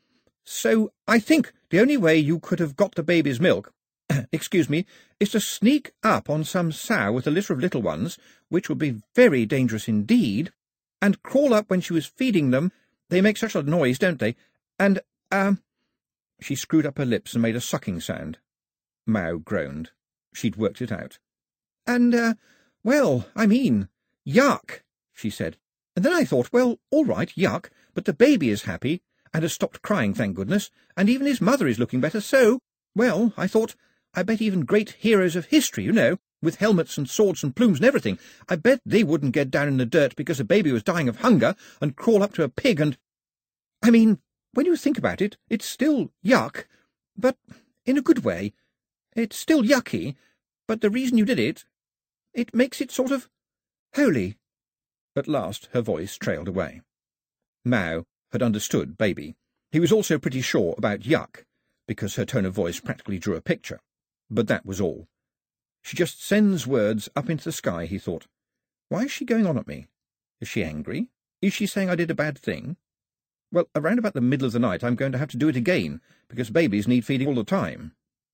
so I think the only way you could have got the baby's milk, excuse me, is to sneak up on some sow with a litter of little ones, which would be very dangerous indeed, and crawl up when she was feeding them. They make such a noise, don't they? And, um... She screwed up her lips and made a sucking sound. Mao groaned. She'd worked it out. "And, uh, well, I mean, yuck," she said. "And then I thought, well, all right, yuck, but the baby is happy, and has stopped crying, thank goodness, and even his mother is looking better, so, well, I thought, I bet even great heroes of history, you know, with helmets and swords and plumes and everything, I bet they wouldn't get down in the dirt because a baby was dying of hunger and crawl up to a pig and... I mean, when you think about it, it's still yuck, but in a good way. It's still yucky, but the reason you did it, it makes it sort of holy." At last her voice trailed away. Mao had understood baby. He was also pretty sure about yuck, because her tone of voice practically drew a picture. But that was all. She just sends words up into the sky, he thought. Why is she going on at me? Is she angry? Is she saying I did a bad thing? Well, around about the middle of the night I'm going to have to do it again, because babies need feeding all the time.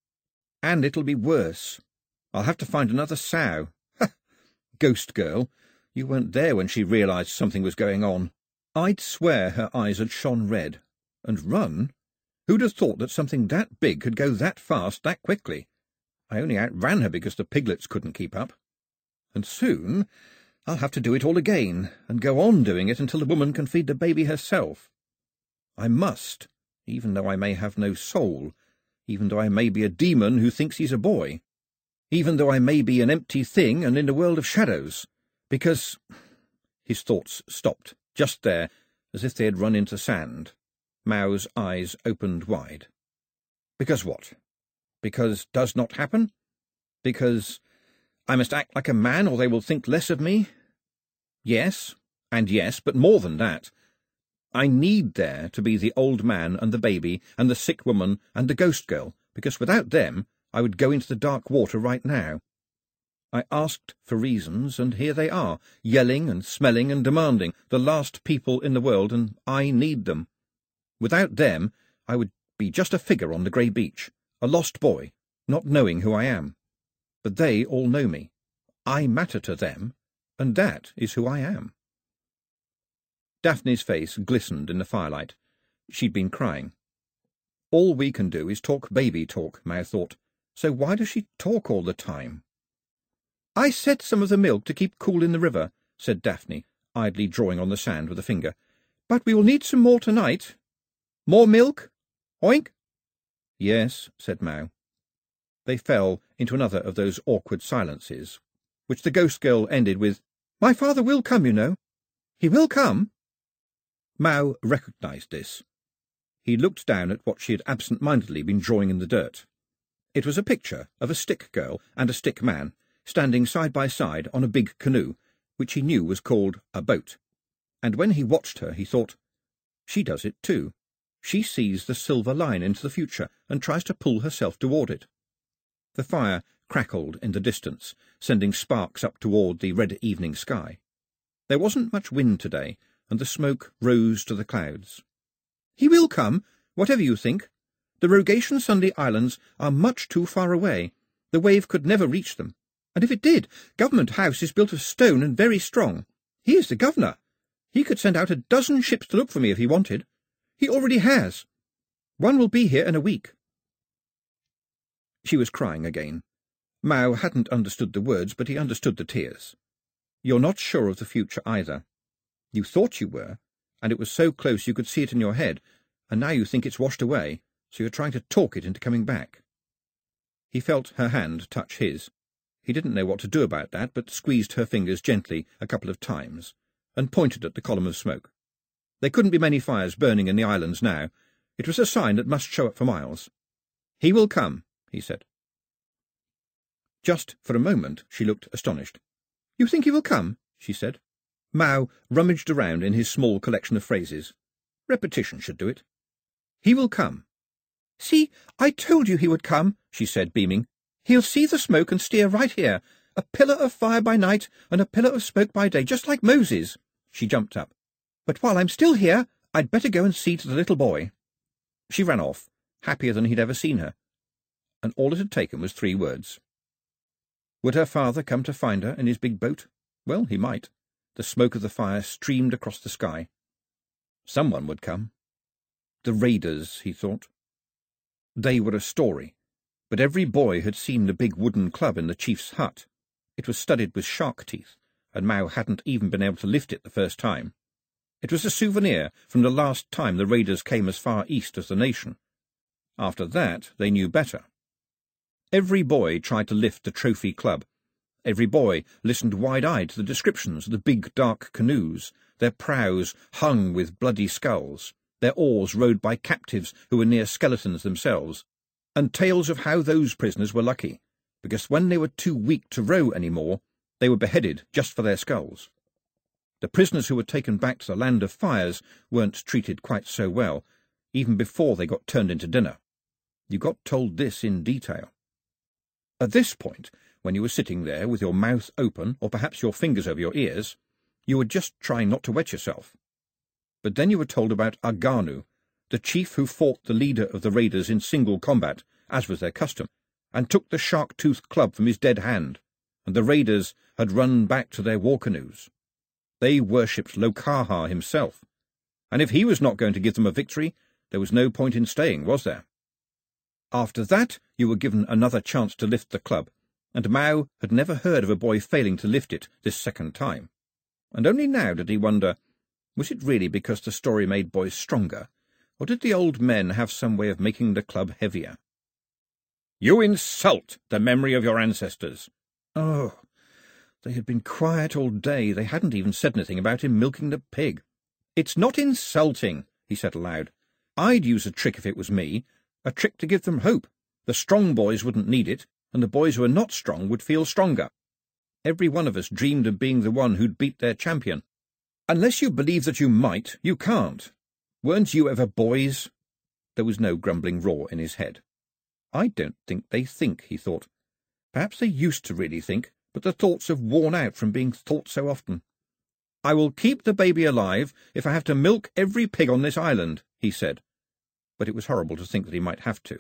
And it'll be worse. I'll have to find another sow. Ha! Ghost girl, you weren't there when she realised something was going on. I'd swear her eyes had shone red. And run? Who'd have thought that something that big could go that fast, that quickly? I only outran her because the piglets couldn't keep up. And soon I'll have to do it all again, and go on doing it until the woman can feed the baby herself. I must, even though I may have no soul, even though I may be a demon who thinks he's a boy, even though I may be an empty thing and in a world of shadows, because... His thoughts stopped, just there, as if they had run into sand. Mao's eyes opened wide. Because what? Because does not happen? Because I must act like a man or they will think less of me? Yes, and yes, but more than that. I need there to be the old man and the baby and the sick woman and the ghost girl, because without them I would go into the dark water right now. I asked for reasons, and here they are, yelling and smelling and demanding, the last people in the world, and I need them. Without them I would be just a figure on the grey beach, a lost boy, not knowing who I am. But they all know me. I matter to them, and that is who I am. Daphne's face glistened in the firelight. She'd been crying. All we can do is talk baby talk, Mao thought, so why does she talk all the time? I set some of the milk to keep cool in the river, said Daphne, idly drawing on the sand with a finger. But we will need some more tonight. More milk? Oink? Yes, said Mao. They fell into another of those awkward silences, which the ghost girl ended with, My father will come, you know. He will come. Mao recognised this. He looked down at what she had absent-mindedly been drawing in the dirt. It was a picture of a stick girl and a stick man, standing side by side on a big canoe, which he knew was called a boat. And when he watched her, he thought, She does it too. She sees the silver line into the future and tries to pull herself toward it. The fire crackled in the distance, sending sparks up toward the red evening sky. There wasn't much wind today, and the smoke rose to the clouds. He will come, whatever you think. The Rogation Sunday Islands are much too far away. The wave could never reach them. And if it did, Government House is built of stone and very strong. He is the governor. He could send out a dozen ships to look for me if he wanted. He already has. One will be here in a week. She was crying again. Mao hadn't understood the words, but he understood the tears. You're not sure of the future either. You thought you were, and it was so close you could see it in your head, and now you think it's washed away, so you're trying to talk it into coming back. He felt her hand touch his. He didn't know what to do about that, but squeezed her fingers gently a couple of times, and pointed at the column of smoke. There couldn't be many fires burning in the islands now. It was a sign that must show up for miles. "He will come," he said. Just for a moment she looked astonished. "You think he will come?" she said. Mao rummaged around in his small collection of phrases. Repetition should do it. "He will come." "See, I told you he would come," she said, beaming. "He'll see the smoke and steer right here. A pillar of fire by night and a pillar of smoke by day, just like Moses." She jumped up. "But while I'm still here, I'd better go and see to the little boy." She ran off, happier than he'd ever seen her, and all it had taken was three words. Would her father come to find her in his big boat? Well, he might. The smoke of the fire streamed across the sky. Someone would come. The raiders, he thought. They were a story, but every boy had seen the big wooden club in the chief's hut. It was studded with shark teeth, and Mao hadn't even been able to lift it the first time. It was a souvenir from the last time the raiders came as far east as the nation. After that, they knew better. Every boy tried to lift the trophy club. Every boy listened wide-eyed to the descriptions of the big dark canoes, their prows hung with bloody skulls, their oars rowed by captives who were near skeletons themselves, and tales of how those prisoners were lucky, because when they were too weak to row any more, they were beheaded just for their skulls. The prisoners who were taken back to the land of fires weren't treated quite so well, even before they got turned into dinner. You got told this in detail. At this point, when you were sitting there with your mouth open, or perhaps your fingers over your ears, you were just trying not to wet yourself. But then you were told about Aganu, the chief who fought the leader of the raiders in single combat, as was their custom, and took the shark-toothed club from his dead hand, and the raiders had run back to their war canoes. They worshipped Lokaha himself, and if he was not going to give them a victory, there was no point in staying, was there? After that, you were given another chance to lift the club, and Mao had never heard of a boy failing to lift it this second time. And only now did he wonder, was it really because the story made boys stronger, or did the old men have some way of making the club heavier? "You insult the memory of your ancestors." Oh, they had been quiet all day. They hadn't even said anything about him milking the pig. "It's not insulting," he said aloud. "I'd use a trick if it was me, a trick to give them hope. The strong boys wouldn't need it, and the boys who are not strong would feel stronger. Every one of us dreamed of being the one who'd beat their champion. Unless you believe that you might, you can't. Weren't you ever boys?" There was no grumbling roar in his head. "I don't think they think," he thought. "Perhaps they used to really think, but the thoughts have worn out from being thought so often." "I will keep the baby alive if I have to milk every pig on this island," he said. But it was horrible to think that he might have to.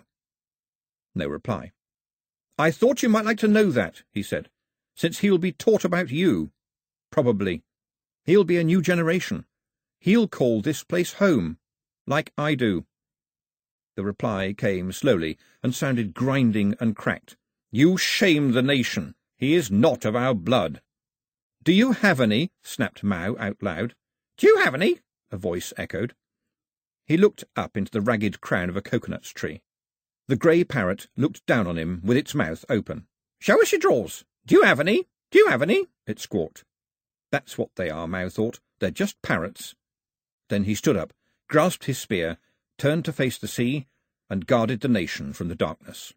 No reply. "I thought you might like to know that," he said, "since he'll be taught about you. Probably. He'll be a new generation. He'll call this place home, like I do." The reply came slowly and sounded grinding and cracked. "You shame the nation. He is not of our blood." "Do you have any?" snapped Mao out loud. "Do you have any?" a voice echoed. He looked up into the ragged crown of a coconut tree. The grey parrot looked down on him with its mouth open. "Show us your drawers. Do you have any? Do you have any?" it squawked. That's what they are, Mao thought. They're just parrots. Then he stood up, grasped his spear, turned to face the sea, and guarded the nation from the darkness.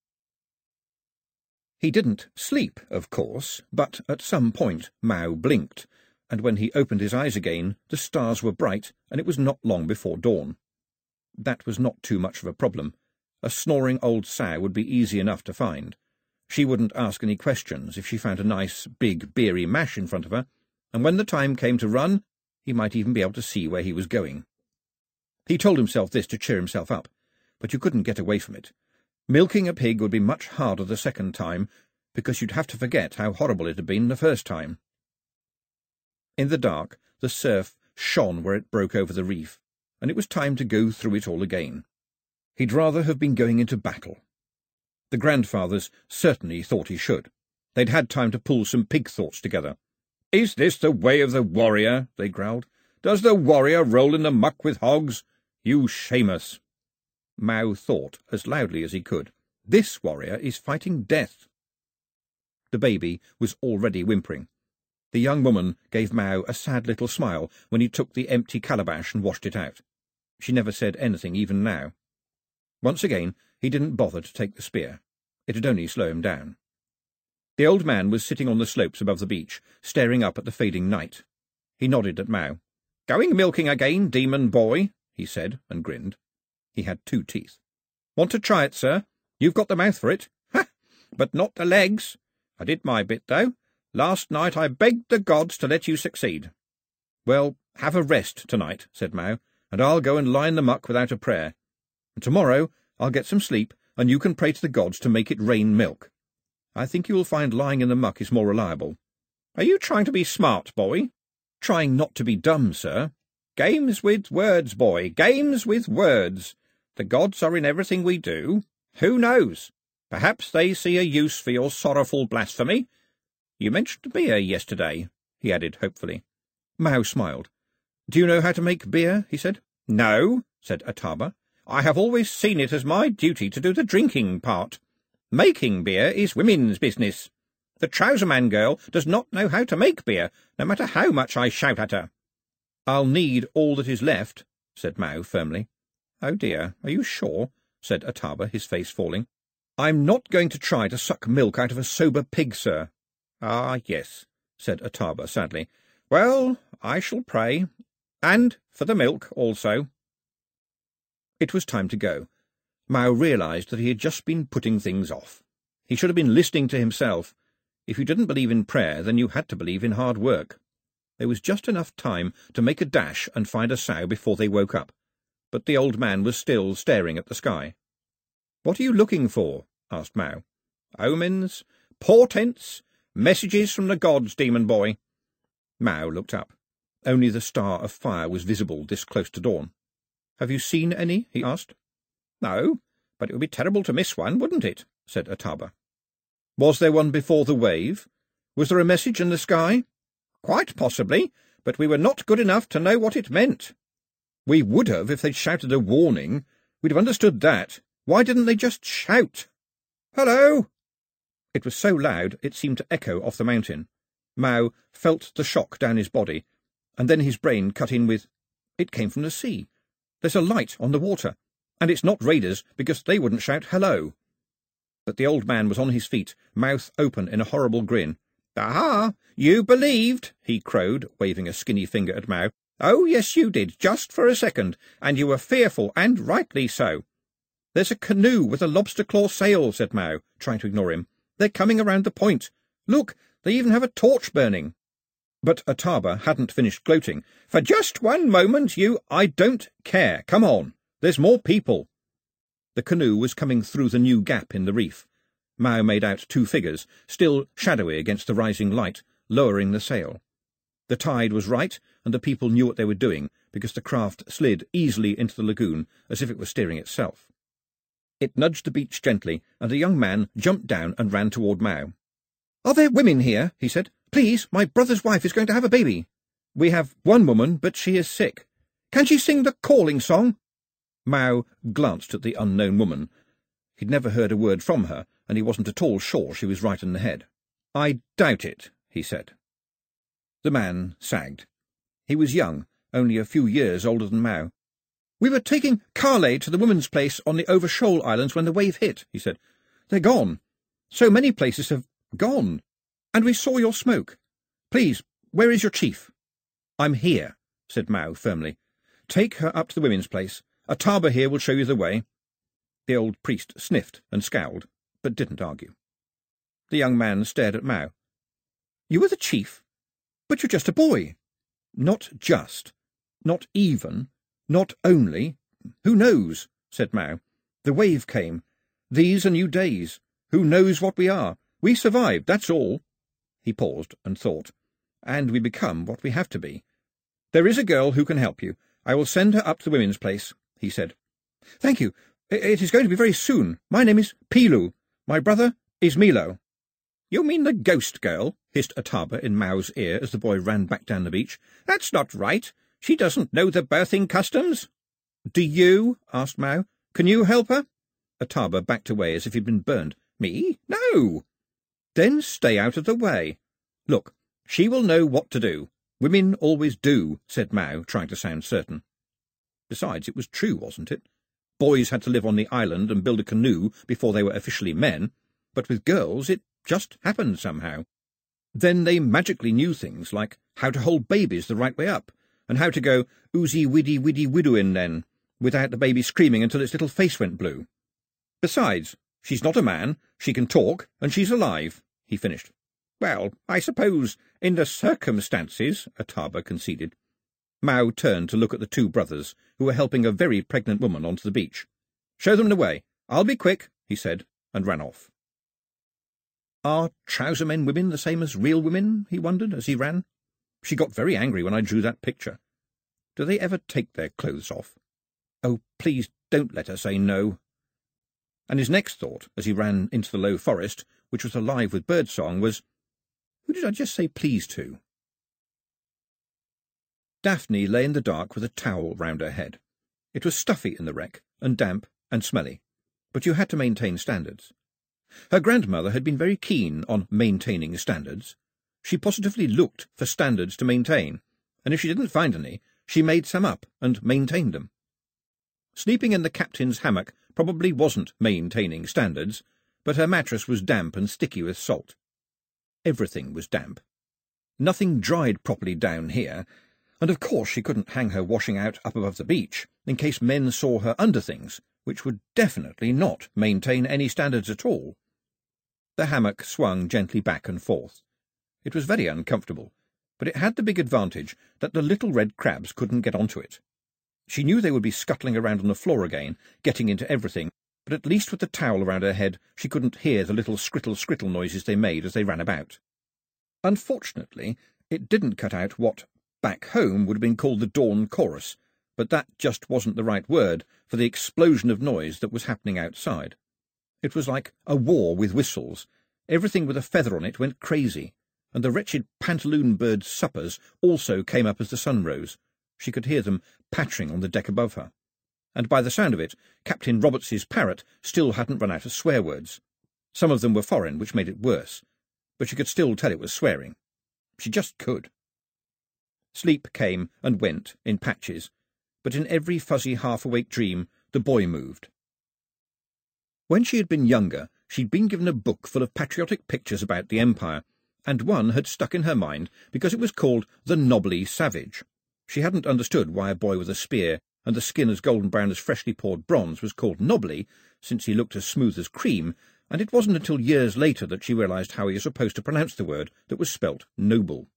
He didn't sleep, of course, but at some point Mao blinked, and when he opened his eyes again, the stars were bright, and it was not long before dawn. That was not too much of a problem. A snoring old sow would be easy enough to find. She wouldn't ask any questions if she found a nice, big, beery mash in front of her, and when the time came to run, he might even be able to see where he was going. He told himself this to cheer himself up, but you couldn't get away from it. Milking a pig would be much harder the second time, because you'd have to forget how horrible it had been the first time. In the dark, the surf shone where it broke over the reef, and it was time to go through it all again. He'd rather have been going into battle. The grandfathers certainly thought he should. They'd had time to pull some pig thoughts together. "Is this the way of the warrior?" they growled. "Does the warrior roll in the muck with hogs? You shame us." Mao thought as loudly as he could. This warrior is fighting death. The baby was already whimpering. The young woman gave Mao a sad little smile when he took the empty calabash and washed it out. She never said anything even now. Once again he didn't bother to take the spear. It'd only slow him down. The old man was sitting on the slopes above the beach, staring up at the fading night. He nodded at Mao. "Going milking again, demon boy?" he said, and grinned. He had two teeth. "Want to try it, sir? You've got the mouth for it." "Ha! But not the legs. I did my bit, though. Last night I begged the gods to let you succeed." "Well, have a rest tonight," said Mao, "and I'll go and lie in the muck without a prayer. And tomorrow I'll get some sleep, and you can pray to the gods to make it rain milk. I think you'll find lying in the muck is more reliable." "Are you trying to be smart, boy?" "Trying not to be dumb, sir." "Games with words, boy, games with words. The gods are in everything we do. Who knows? Perhaps they see a use for your sorrowful blasphemy. You mentioned beer yesterday," he added hopefully. Mao smiled. "Do you know how to make beer?" he said. "No," said Ataba. "I have always seen it as my duty to do the drinking part. Making beer is women's business. The trouser-man girl does not know how to make beer, no matter how much I shout at her." "I'll need all that is left," said Mao firmly. "Oh dear, are you sure?" said Ataba, his face falling. "I'm not going to try to suck milk out of a sober pig, sir." "Ah, yes," said Ataba sadly. "Well, I shall pray. And for the milk also." It was time to go. Mao realized that he had just been putting things off. He should have been listening to himself. If you didn't believe in prayer, then you had to believe in hard work. There was just enough time to make a dash and find a sow before they woke up, but the old man was still staring at the sky. "What are you looking for?" asked Mao. "Omens, portents, messages from the gods, demon boy." Mao looked up. Only the star of fire was visible this close to dawn. "Have you seen any?" he asked. "No, but it would be terrible to miss one, wouldn't it?" said Ataba. "Was there one before the wave? Was there a message in the sky?" "Quite possibly, but we were not good enough to know what it meant." "We would have if they'd shouted a warning. We'd have understood that. Why didn't they just shout?" "Hello!" It was so loud it seemed to echo off the mountain. Mao felt the shock down his body, and then his brain cut in with, "It came from the sea. There's a light on the water, and it's not raiders because they wouldn't shout hello." But the old man was on his feet, mouth open in a horrible grin. "Aha! You believed," he crowed, waving a skinny finger at Mao. "Oh, yes, you did, just for a second, and you were fearful, and rightly so." "There's a canoe with a lobster-claw sail," said Mao, trying to ignore him. "They're coming around the point. Look, they even have a torch burning." But Ataba hadn't finished gloating. "For just one moment, you—" "I don't care. Come on. There's more people." The canoe was coming through the new gap in the reef. Mao made out two figures, still shadowy against the rising light, lowering the sail. The tide was right, and the people knew what they were doing, because the craft slid easily into the lagoon as if it were steering itself. It nudged the beach gently, and a young man jumped down and ran toward Mao. "Are there women here?" he said. "Please, my brother's wife is going to have a baby." "We have one woman, but she is sick." "Can she sing the calling song?" Mao glanced at the unknown woman. He'd never heard a word from her, and he wasn't at all sure she was right in the head. "I doubt it," he said. The man sagged. He was young, only a few years older than Mao. "We were taking Carlay to the women's place on the Overshoal Islands when the wave hit," he said. "They're gone. So many places have gone. And we saw your smoke. Please, where is your chief?" "I'm here," said Mao firmly. "Take her up to the women's place. Ataba here will show you the way." The old priest sniffed and scowled, but didn't argue. The young man stared at Mao. "You were the chief? But you're just a boy." "Not just. Not even. Not only. Who knows?" said Mao. "The wave came. These are new days. Who knows what we are? We survived, that's all." He paused and thought. "And we become what we have to be. There is a girl who can help you. I will send her up to the women's place," he said. "Thank you. It is going to be very soon. My name is Pilu. My brother is Milo." "You mean the ghost girl?" hissed Ataba in Mao's ear as the boy ran back down the beach. "That's not right. She doesn't know the birthing customs." "Do you?" asked Mao. "Can you help her?" Ataba backed away as if he'd been burned. "Me? No." "Then stay out of the way. Look, she will know what to do. Women always do," said Mao, trying to sound certain. Besides, it was true, wasn't it? Boys had to live on the island and build a canoe before they were officially men, but with girls it just happened somehow. Then they magically knew things like how to hold babies the right way up, and how to go oozy widdy widdy widowin then, without the baby screaming until its little face went blue. Besides, she's not a man, she can talk, and she's alive, he finished. "Well, I suppose, in the circumstances," Ataba conceded. Mao turned to look at the two brothers, who were helping a very pregnant woman onto the beach. "Show them the way. I'll be quick," he said, and ran off. Are trouser-men women the same as real women? He wondered as he ran. She got very angry when I drew that picture. Do they ever take their clothes off? Oh, please don't let her say no. And his next thought, as he ran into the low forest, which was alive with birdsong, was, who did I just say please to? Daphne lay in the dark with a towel round her head. It was stuffy in the wreck, and damp and smelly, but you had to maintain standards. Her grandmother had been very keen on maintaining standards. She positively looked for standards to maintain, and if she didn't find any, she made some up and maintained them. Sleeping in the captain's hammock probably wasn't maintaining standards, but her mattress was damp and sticky with salt. Everything was damp. Nothing dried properly down here, and of course she couldn't hang her washing out up above the beach, in case men saw her under things, which would definitely not maintain any standards at all. The hammock swung gently back and forth. It was very uncomfortable, but it had the big advantage that the little red crabs couldn't get onto it. She knew they would be scuttling around on the floor again, getting into everything, but at least with the towel around her head she couldn't hear the little skrittle-skrittle noises they made as they ran about. Unfortunately, it didn't cut out what back home would have been called the dawn chorus, but that just wasn't the right word for the explosion of noise that was happening outside. It was like a war with whistles. Everything with a feather on it went crazy, and the wretched pantaloon birds' suppers also came up as the sun rose. She could hear them pattering on the deck above her. And by the sound of it, Captain Roberts's parrot still hadn't run out of swear words. Some of them were foreign, which made it worse, but she could still tell it was swearing. She just could. Sleep came and went in patches, but in every fuzzy half-awake dream the boy moved. When she had been younger, she'd been given a book full of patriotic pictures about the Empire, and one had stuck in her mind because it was called The Knobbly Savage. She hadn't understood why a boy with a spear and the skin as golden brown as freshly poured bronze was called knobbly, since he looked as smooth as cream, and it wasn't until years later that she realised how he was supposed to pronounce the word that was spelt noble.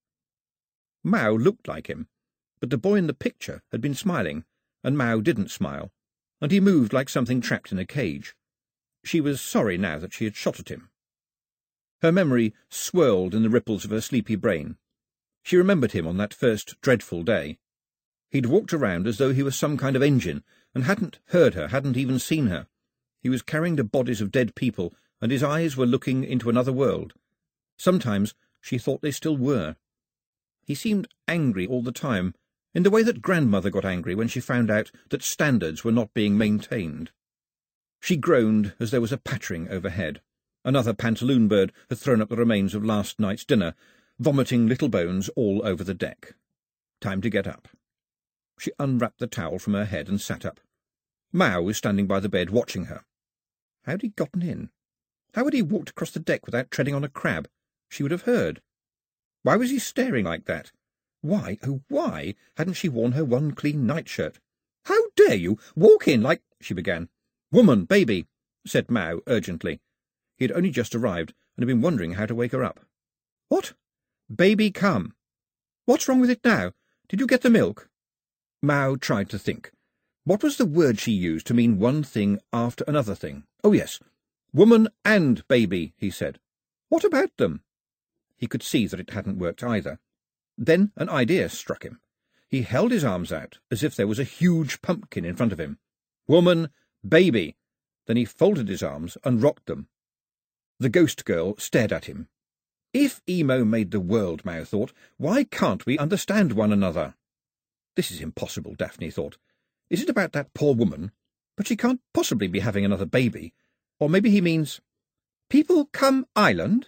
Mao looked like him, but the boy in the picture had been smiling, and Mao didn't smile, and he moved like something trapped in a cage. She was sorry now that she had shot at him. Her memory swirled in the ripples of her sleepy brain. She remembered him on that first dreadful day. He'd walked around as though he was some kind of engine, and hadn't heard her, hadn't even seen her. He was carrying the bodies of dead people, and his eyes were looking into another world. Sometimes she thought they still were. He seemed angry all the time, in the way that grandmother got angry when she found out that standards were not being maintained. She groaned as there was a pattering overhead. Another pantaloon bird had thrown up the remains of last night's dinner, vomiting little bones all over the deck. Time to get up. She unwrapped the towel from her head and sat up. Mao was standing by the bed watching her. How had he gotten in? How had he walked across the deck without treading on a crab? She would have heard. Why was he staring like that? Why, oh why, hadn't she worn her one clean nightshirt? How dare you walk in like— she began. Woman, baby, said Mao urgently. He had only just arrived and had been wondering how to wake her up. What? Baby, come. What's wrong with it now? Did you get the milk? Mao tried to think. What was the word she used to mean one thing after another thing? Oh, yes. Woman and baby, he said. What about them? He could see that it hadn't worked either. Then an idea struck him. He held his arms out as if there was a huge pumpkin in front of him. Woman, baby. Then he folded his arms and rocked them. The ghost girl stared at him. If Emo made the world, Mao thought, why can't we understand one another? This is impossible, Daphne thought. Is it about that poor woman? But she can't possibly be having another baby. Or maybe he means, people come island?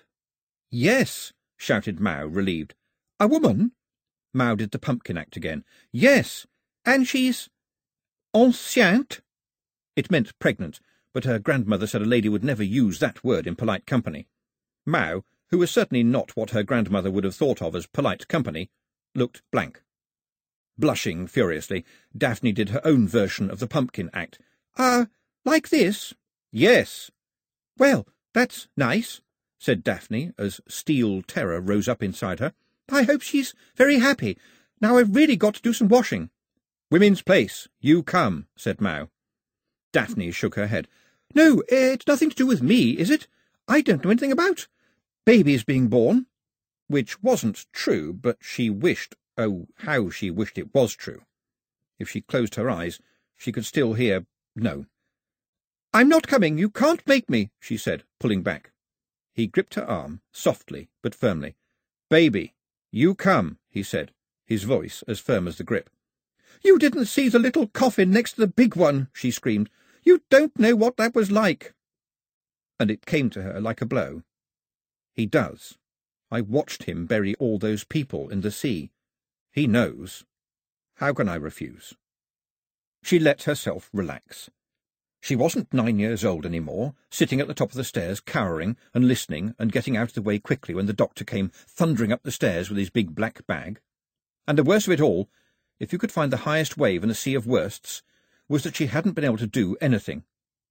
Yes, shouted Mao, relieved. A woman? Mao did the pumpkin act again. Yes, and she's enceinte? It meant pregnant, but her grandmother said a lady would never use that word in polite company. Mao, who was certainly not what her grandmother would have thought of as polite company, looked blank. Blushing furiously, Daphne did her own version of the pumpkin act. Ah, uh, like this? Yes. Well, that's nice, said Daphne, as steel terror rose up inside her. I hope she's very happy. Now I've really got to do some washing. Women's place. You come, said Mao. Daphne shook her head. No, it's nothing to do with me, is it? I don't know anything about babies being born. Which wasn't true, but she wished, oh, how she wished it was true. If she closed her eyes, she could still hear, no. I'm not coming, you can't make me, she said, pulling back. He gripped her arm, softly but firmly. Baby, you come, he said, his voice as firm as the grip. You didn't see the little coffin next to the big one, she screamed. You don't know what that was like. And it came to her like a blow. He does. I watched him bury all those people in the sea. He knows. How can I refuse? She let herself relax. She wasn't nine years old any more, sitting at the top of the stairs, cowering and listening and getting out of the way quickly when the doctor came thundering up the stairs with his big black bag. And the worst of it all, if you could find the highest wave in a sea of worsts, was that she hadn't been able to do anything.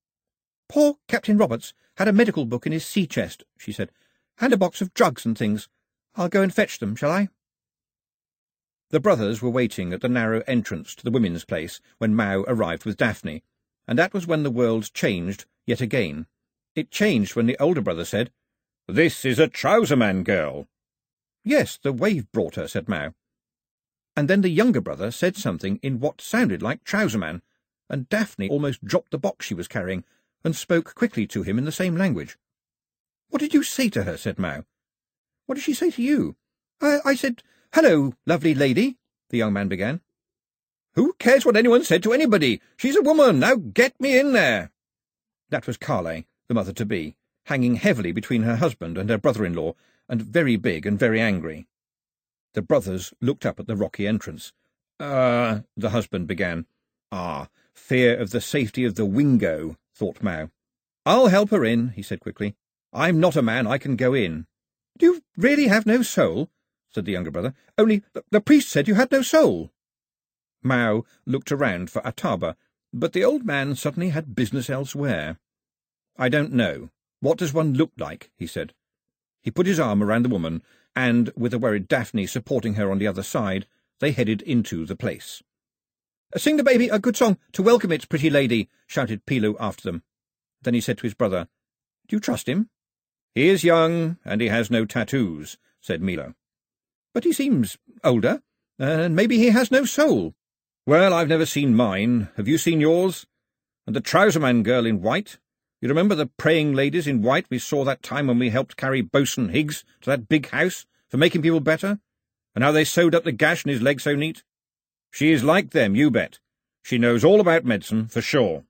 Poor Captain Roberts had a medical book in his sea chest, she said, and a box of drugs and things. I'll go and fetch them, shall I? The brothers were waiting at the narrow entrance to the women's place when Mao arrived with Daphne, and that was when the world changed yet again. It changed when the older brother said, This is a trouser-man girl. Yes, the wave brought her, said Mao. And then the younger brother said something in what sounded like trouser-man, and Daphne almost dropped the box she was carrying, and spoke quickly to him in the same language. What did you say to her? Said Mao. What did she say to you? I, I said, Hello, lovely lady, the young man began. Who cares what anyone said to anybody? She's a woman. Now get me in there. That was Carlay, the mother-to-be, hanging heavily between her husband and her brother-in-law, and very big and very angry. The brothers looked up at the rocky entrance. Ah, uh, the husband began. Ah, fear of the safety of the Wingo, thought Mao. I'll help her in, he said quickly. I'm not a man, I can go in. Do you really have no soul? Said the younger brother. Only the, the priest said you had no soul. Mao looked around for Ataba, but the old man suddenly had business elsewhere. I don't know. What does one look like? He said. He put his arm around the woman, and, with a worried Daphne supporting her on the other side, they headed into the place. Sing the baby a good song to welcome it, pretty lady, shouted Pilou after them. Then he said to his brother, Do you trust him? He is young, and he has no tattoos, said Milo. But he seems older, and maybe he has no soul. Well, I've never seen mine. Have you seen yours? And the trouser-man girl in white? You remember the praying ladies in white we saw that time when we helped carry Bosun Higgs to that big house for making people better? And how they sewed up the gash in his leg so neat? She is like them, you bet. She knows all about medicine, for sure.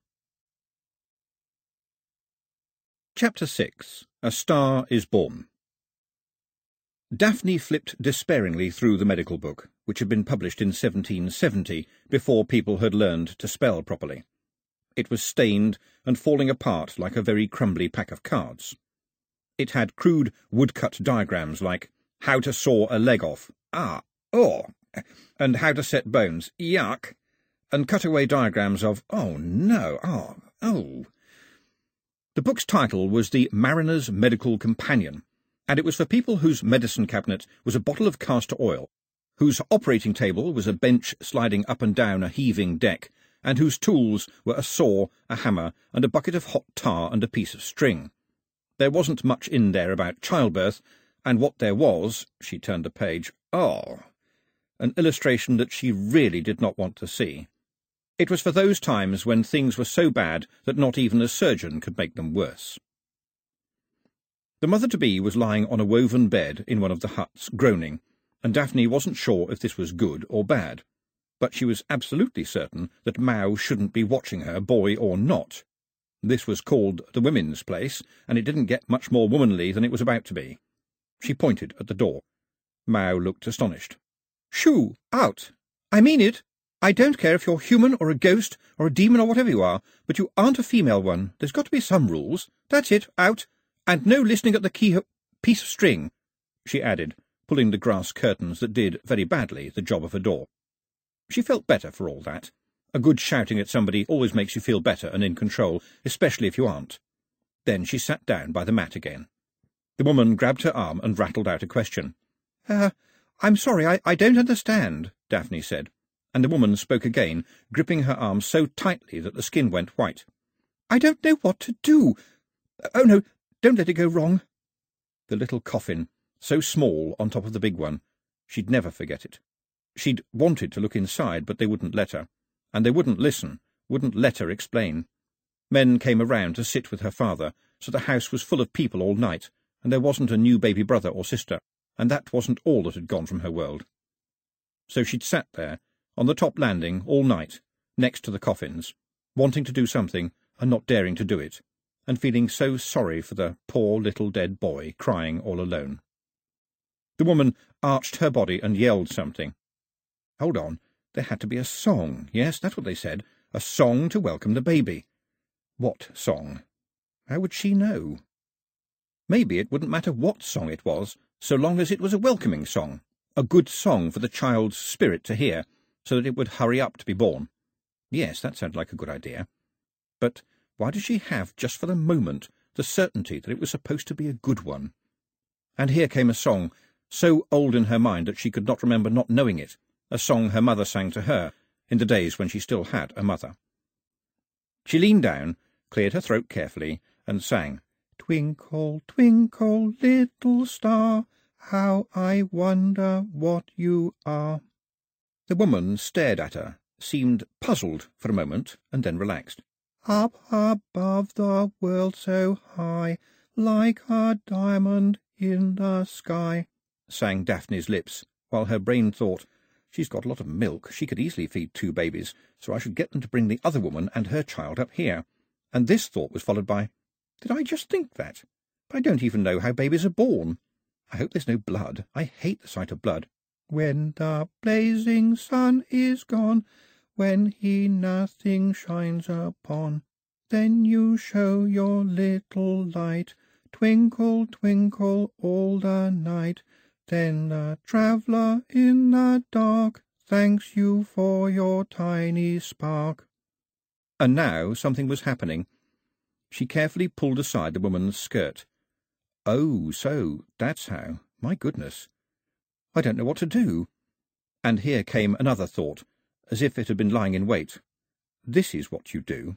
Chapter six. A Star is Born. Daphne flipped despairingly through the medical book, which had been published in seventeen seventy, before people had learned to spell properly. It was stained and falling apart like a very crumbly pack of cards. It had crude woodcut diagrams like how to saw a leg off, ah, oh, and how to set bones, yuck, and cutaway diagrams of, oh no, oh, oh. The book's title was The Mariner's Medical Companion, and it was for people whose medicine cabinet was a bottle of castor oil, whose operating table was a bench sliding up and down a heaving deck, and whose tools were a saw, a hammer, and a bucket of hot tar and a piece of string. There wasn't much in there about childbirth, and what there was, she turned a page, oh, an illustration that she really did not want to see. It was for those times when things were so bad that not even a surgeon could make them worse. The mother-to-be was lying on a woven bed in one of the huts, groaning, and Daphne wasn't sure if this was good or bad. But she was absolutely certain that Mao shouldn't be watching her, boy or not. This was called the women's place, and it didn't get much more womanly than it was about to be. She pointed at the door. Mao looked astonished. "Shoo! Out! I mean it! I don't care if you're human or a ghost or a demon or whatever you are, but you aren't a female one. There's got to be some rules. That's it, out! And no listening at the keyhole piece of string," she added, pulling the grass curtains that did, very badly, the job of a door. She felt better for all that. A good shouting at somebody always makes you feel better and in control, especially if you aren't. Then she sat down by the mat again. The woman grabbed her arm and rattled out a question. Uh, I'm sorry, I, I don't understand," Daphne said, and the woman spoke again, gripping her arm so tightly that the skin went white. "I don't know what to do. Oh, no, don't let it go wrong." The little coffin, so small on top of the big one. She'd never forget it. She'd wanted to look inside, but they wouldn't let her. And they wouldn't listen, wouldn't let her explain. Men came around to sit with her father, so the house was full of people all night, and there wasn't a new baby brother or sister, and that wasn't all that had gone from her world. So she'd sat there, on the top landing, all night, next to the coffins, wanting to do something and not daring to do it, and feeling so sorry for the poor little dead boy crying all alone. The woman arched her body and yelled something. Hold on. There had to be a song. Yes, that's what they said. A song to welcome the baby. What song? How would she know? Maybe it wouldn't matter what song it was, so long as it was a welcoming song, a good song for the child's spirit to hear, so that it would hurry up to be born. Yes, that sounded like a good idea. But why did she have, just for the moment, the certainty that it was supposed to be a good one? And here came a song, so old in her mind that she could not remember not knowing it, a song her mother sang to her, in the days when she still had a mother. She leaned down, cleared her throat carefully, and sang, "Twinkle, twinkle, little star, how I wonder what you are." The woman stared at her, seemed puzzled for a moment, and then relaxed. "Up above the world so high, like a diamond in the sky," sang Daphne's lips, while her brain thought, "She's got a lot of milk. She could easily feed two babies, so I should get them to bring the other woman and her child up here." And this thought was followed by, "Did I just think that? But I don't even know how babies are born. I hope there's no blood. I hate the sight of blood. When the blazing sun is gone, when he nothing shines upon, then you show your little light, twinkle, twinkle all the night. Then the traveller in the dark thanks you for your tiny spark." And now something was happening. She carefully pulled aside the woman's skirt. "Oh, so that's how. My goodness. I don't know what to do." And here came another thought, as if it had been lying in wait. This is what you do.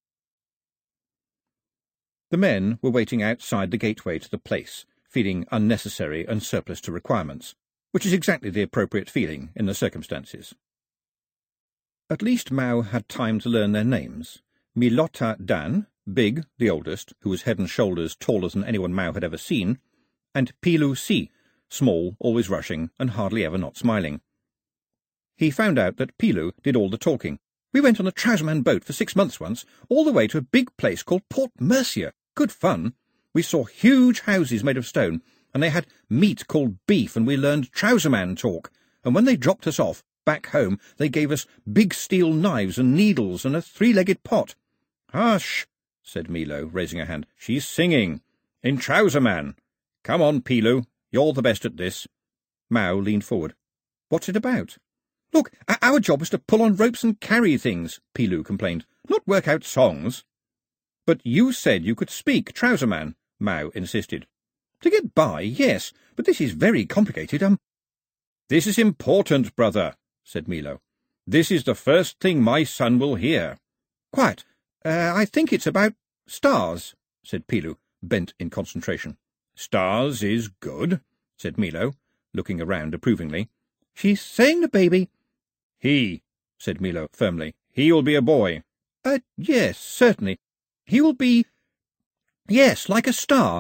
The men were waiting outside the gateway to the place, feeling unnecessary and surplus to requirements, which is exactly the appropriate feeling in the circumstances. At least Mao had time to learn their names. Milota Dan, big, the oldest, who was head and shoulders taller than anyone Mao had ever seen, and Pilu Si, small, always rushing, and hardly ever not smiling. He found out that Pilu did all the talking. "We went on a trouserman boat for six months once, all the way to a big place called Port Mercia. Good fun. We saw huge houses made of stone, and they had meat called beef, and we learned trouserman talk, and when they dropped us off, back home, they gave us big steel knives and needles and a three-legged pot." "Hush," said Milo, raising a hand. "She's singing. In Trouserman. Come on, Pilu. You're the best at this." Mao leaned forward. "What's it about?" "Look, our job was to pull on ropes and carry things," Pilu complained, "not work out songs." "But you said you could speak Trouserman," Mao insisted. "To get by, yes, but this is very complicated, um—" "This is important, brother," said Milo. "This is the first thing my son will hear." "Quiet. Uh, I think it's about stars," said Pilu, bent in concentration. "Stars is good," said Milo, looking around approvingly. "She's saying the baby—" "He," said Milo firmly. "He'll be a boy." "Uh, yes, certainly. He will be— yes, like a star.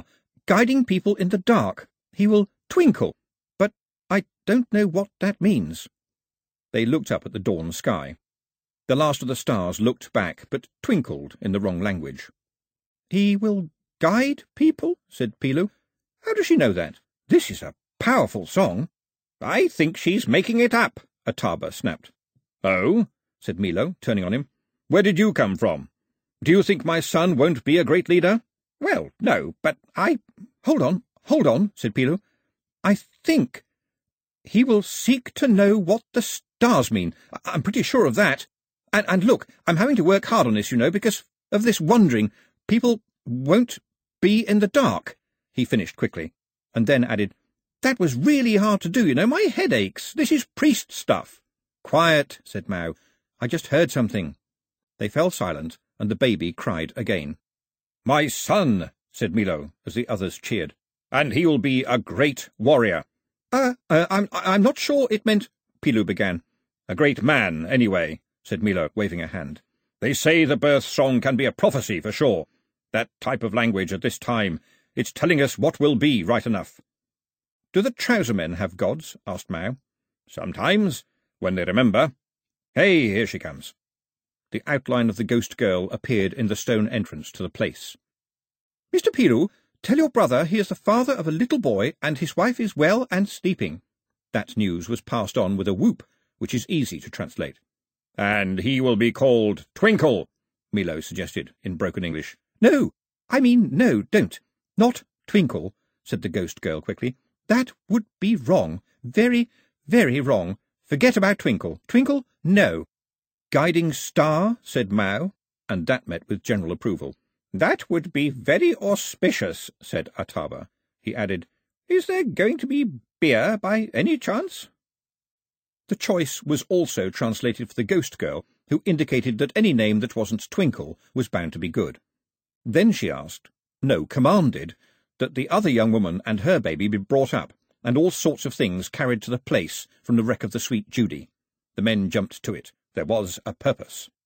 guiding people in the dark. He will twinkle, but I don't know what that means." They looked up at the dawn sky. The last of the stars looked back, but twinkled in the wrong language. "He will guide people?" said Pilou. "How does she know that? This is a powerful song." "I think she's making it up," Ataba snapped. "Oh?" said Milo, turning on him. "Where did you come from? Do you think my son won't be a great leader?" "Well, no, but I—" "Hold on, hold on," said Pilou. "I think he will seek to know what the stars mean. I'm pretty sure of that. And, and look, I'm having to work hard on this, you know, because of this wandering. People won't be in the dark," he finished quickly, and then added, "That was really hard to do, you know. My head aches. This is priest stuff." "Quiet," said Mao. "I just heard something." They fell silent, and the baby cried again. "My son," said Milo, as the others cheered, "and he'll be a great warrior." Uh, uh I'm, I'm not sure it meant—" Pilou began. "A great man, anyway," said Milo, waving a hand. "They say the birth song can be a prophecy for sure. That type of language at this time, it's telling us what will be right enough." "Do the trouser-men have gods?" asked Mao. "Sometimes, when they remember. Hey, here she comes." The outline of the ghost girl appeared in the stone entrance to the place. "Mister Pilou, tell your brother he is the father of a little boy, and his wife is well and sleeping." That news was passed on with a whoop, which is easy to translate. "And he will be called Twinkle," Milo suggested in broken English. "No, I mean no, don't. Not Twinkle," said the ghost girl quickly. "That would be wrong. Very, very wrong. Forget about Twinkle. Twinkle, no." "Guiding star," said Mao, and that met with general approval. "That would be very auspicious," said Ataba. He added, "Is there going to be beer by any chance?" The choice was also translated for the ghost girl, who indicated that any name that wasn't Twinkle was bound to be good. Then she asked, no, commanded, that the other young woman and her baby be brought up, and all sorts of things carried to the place from the wreck of the Sweet Judy. The men jumped to it. There was a purpose.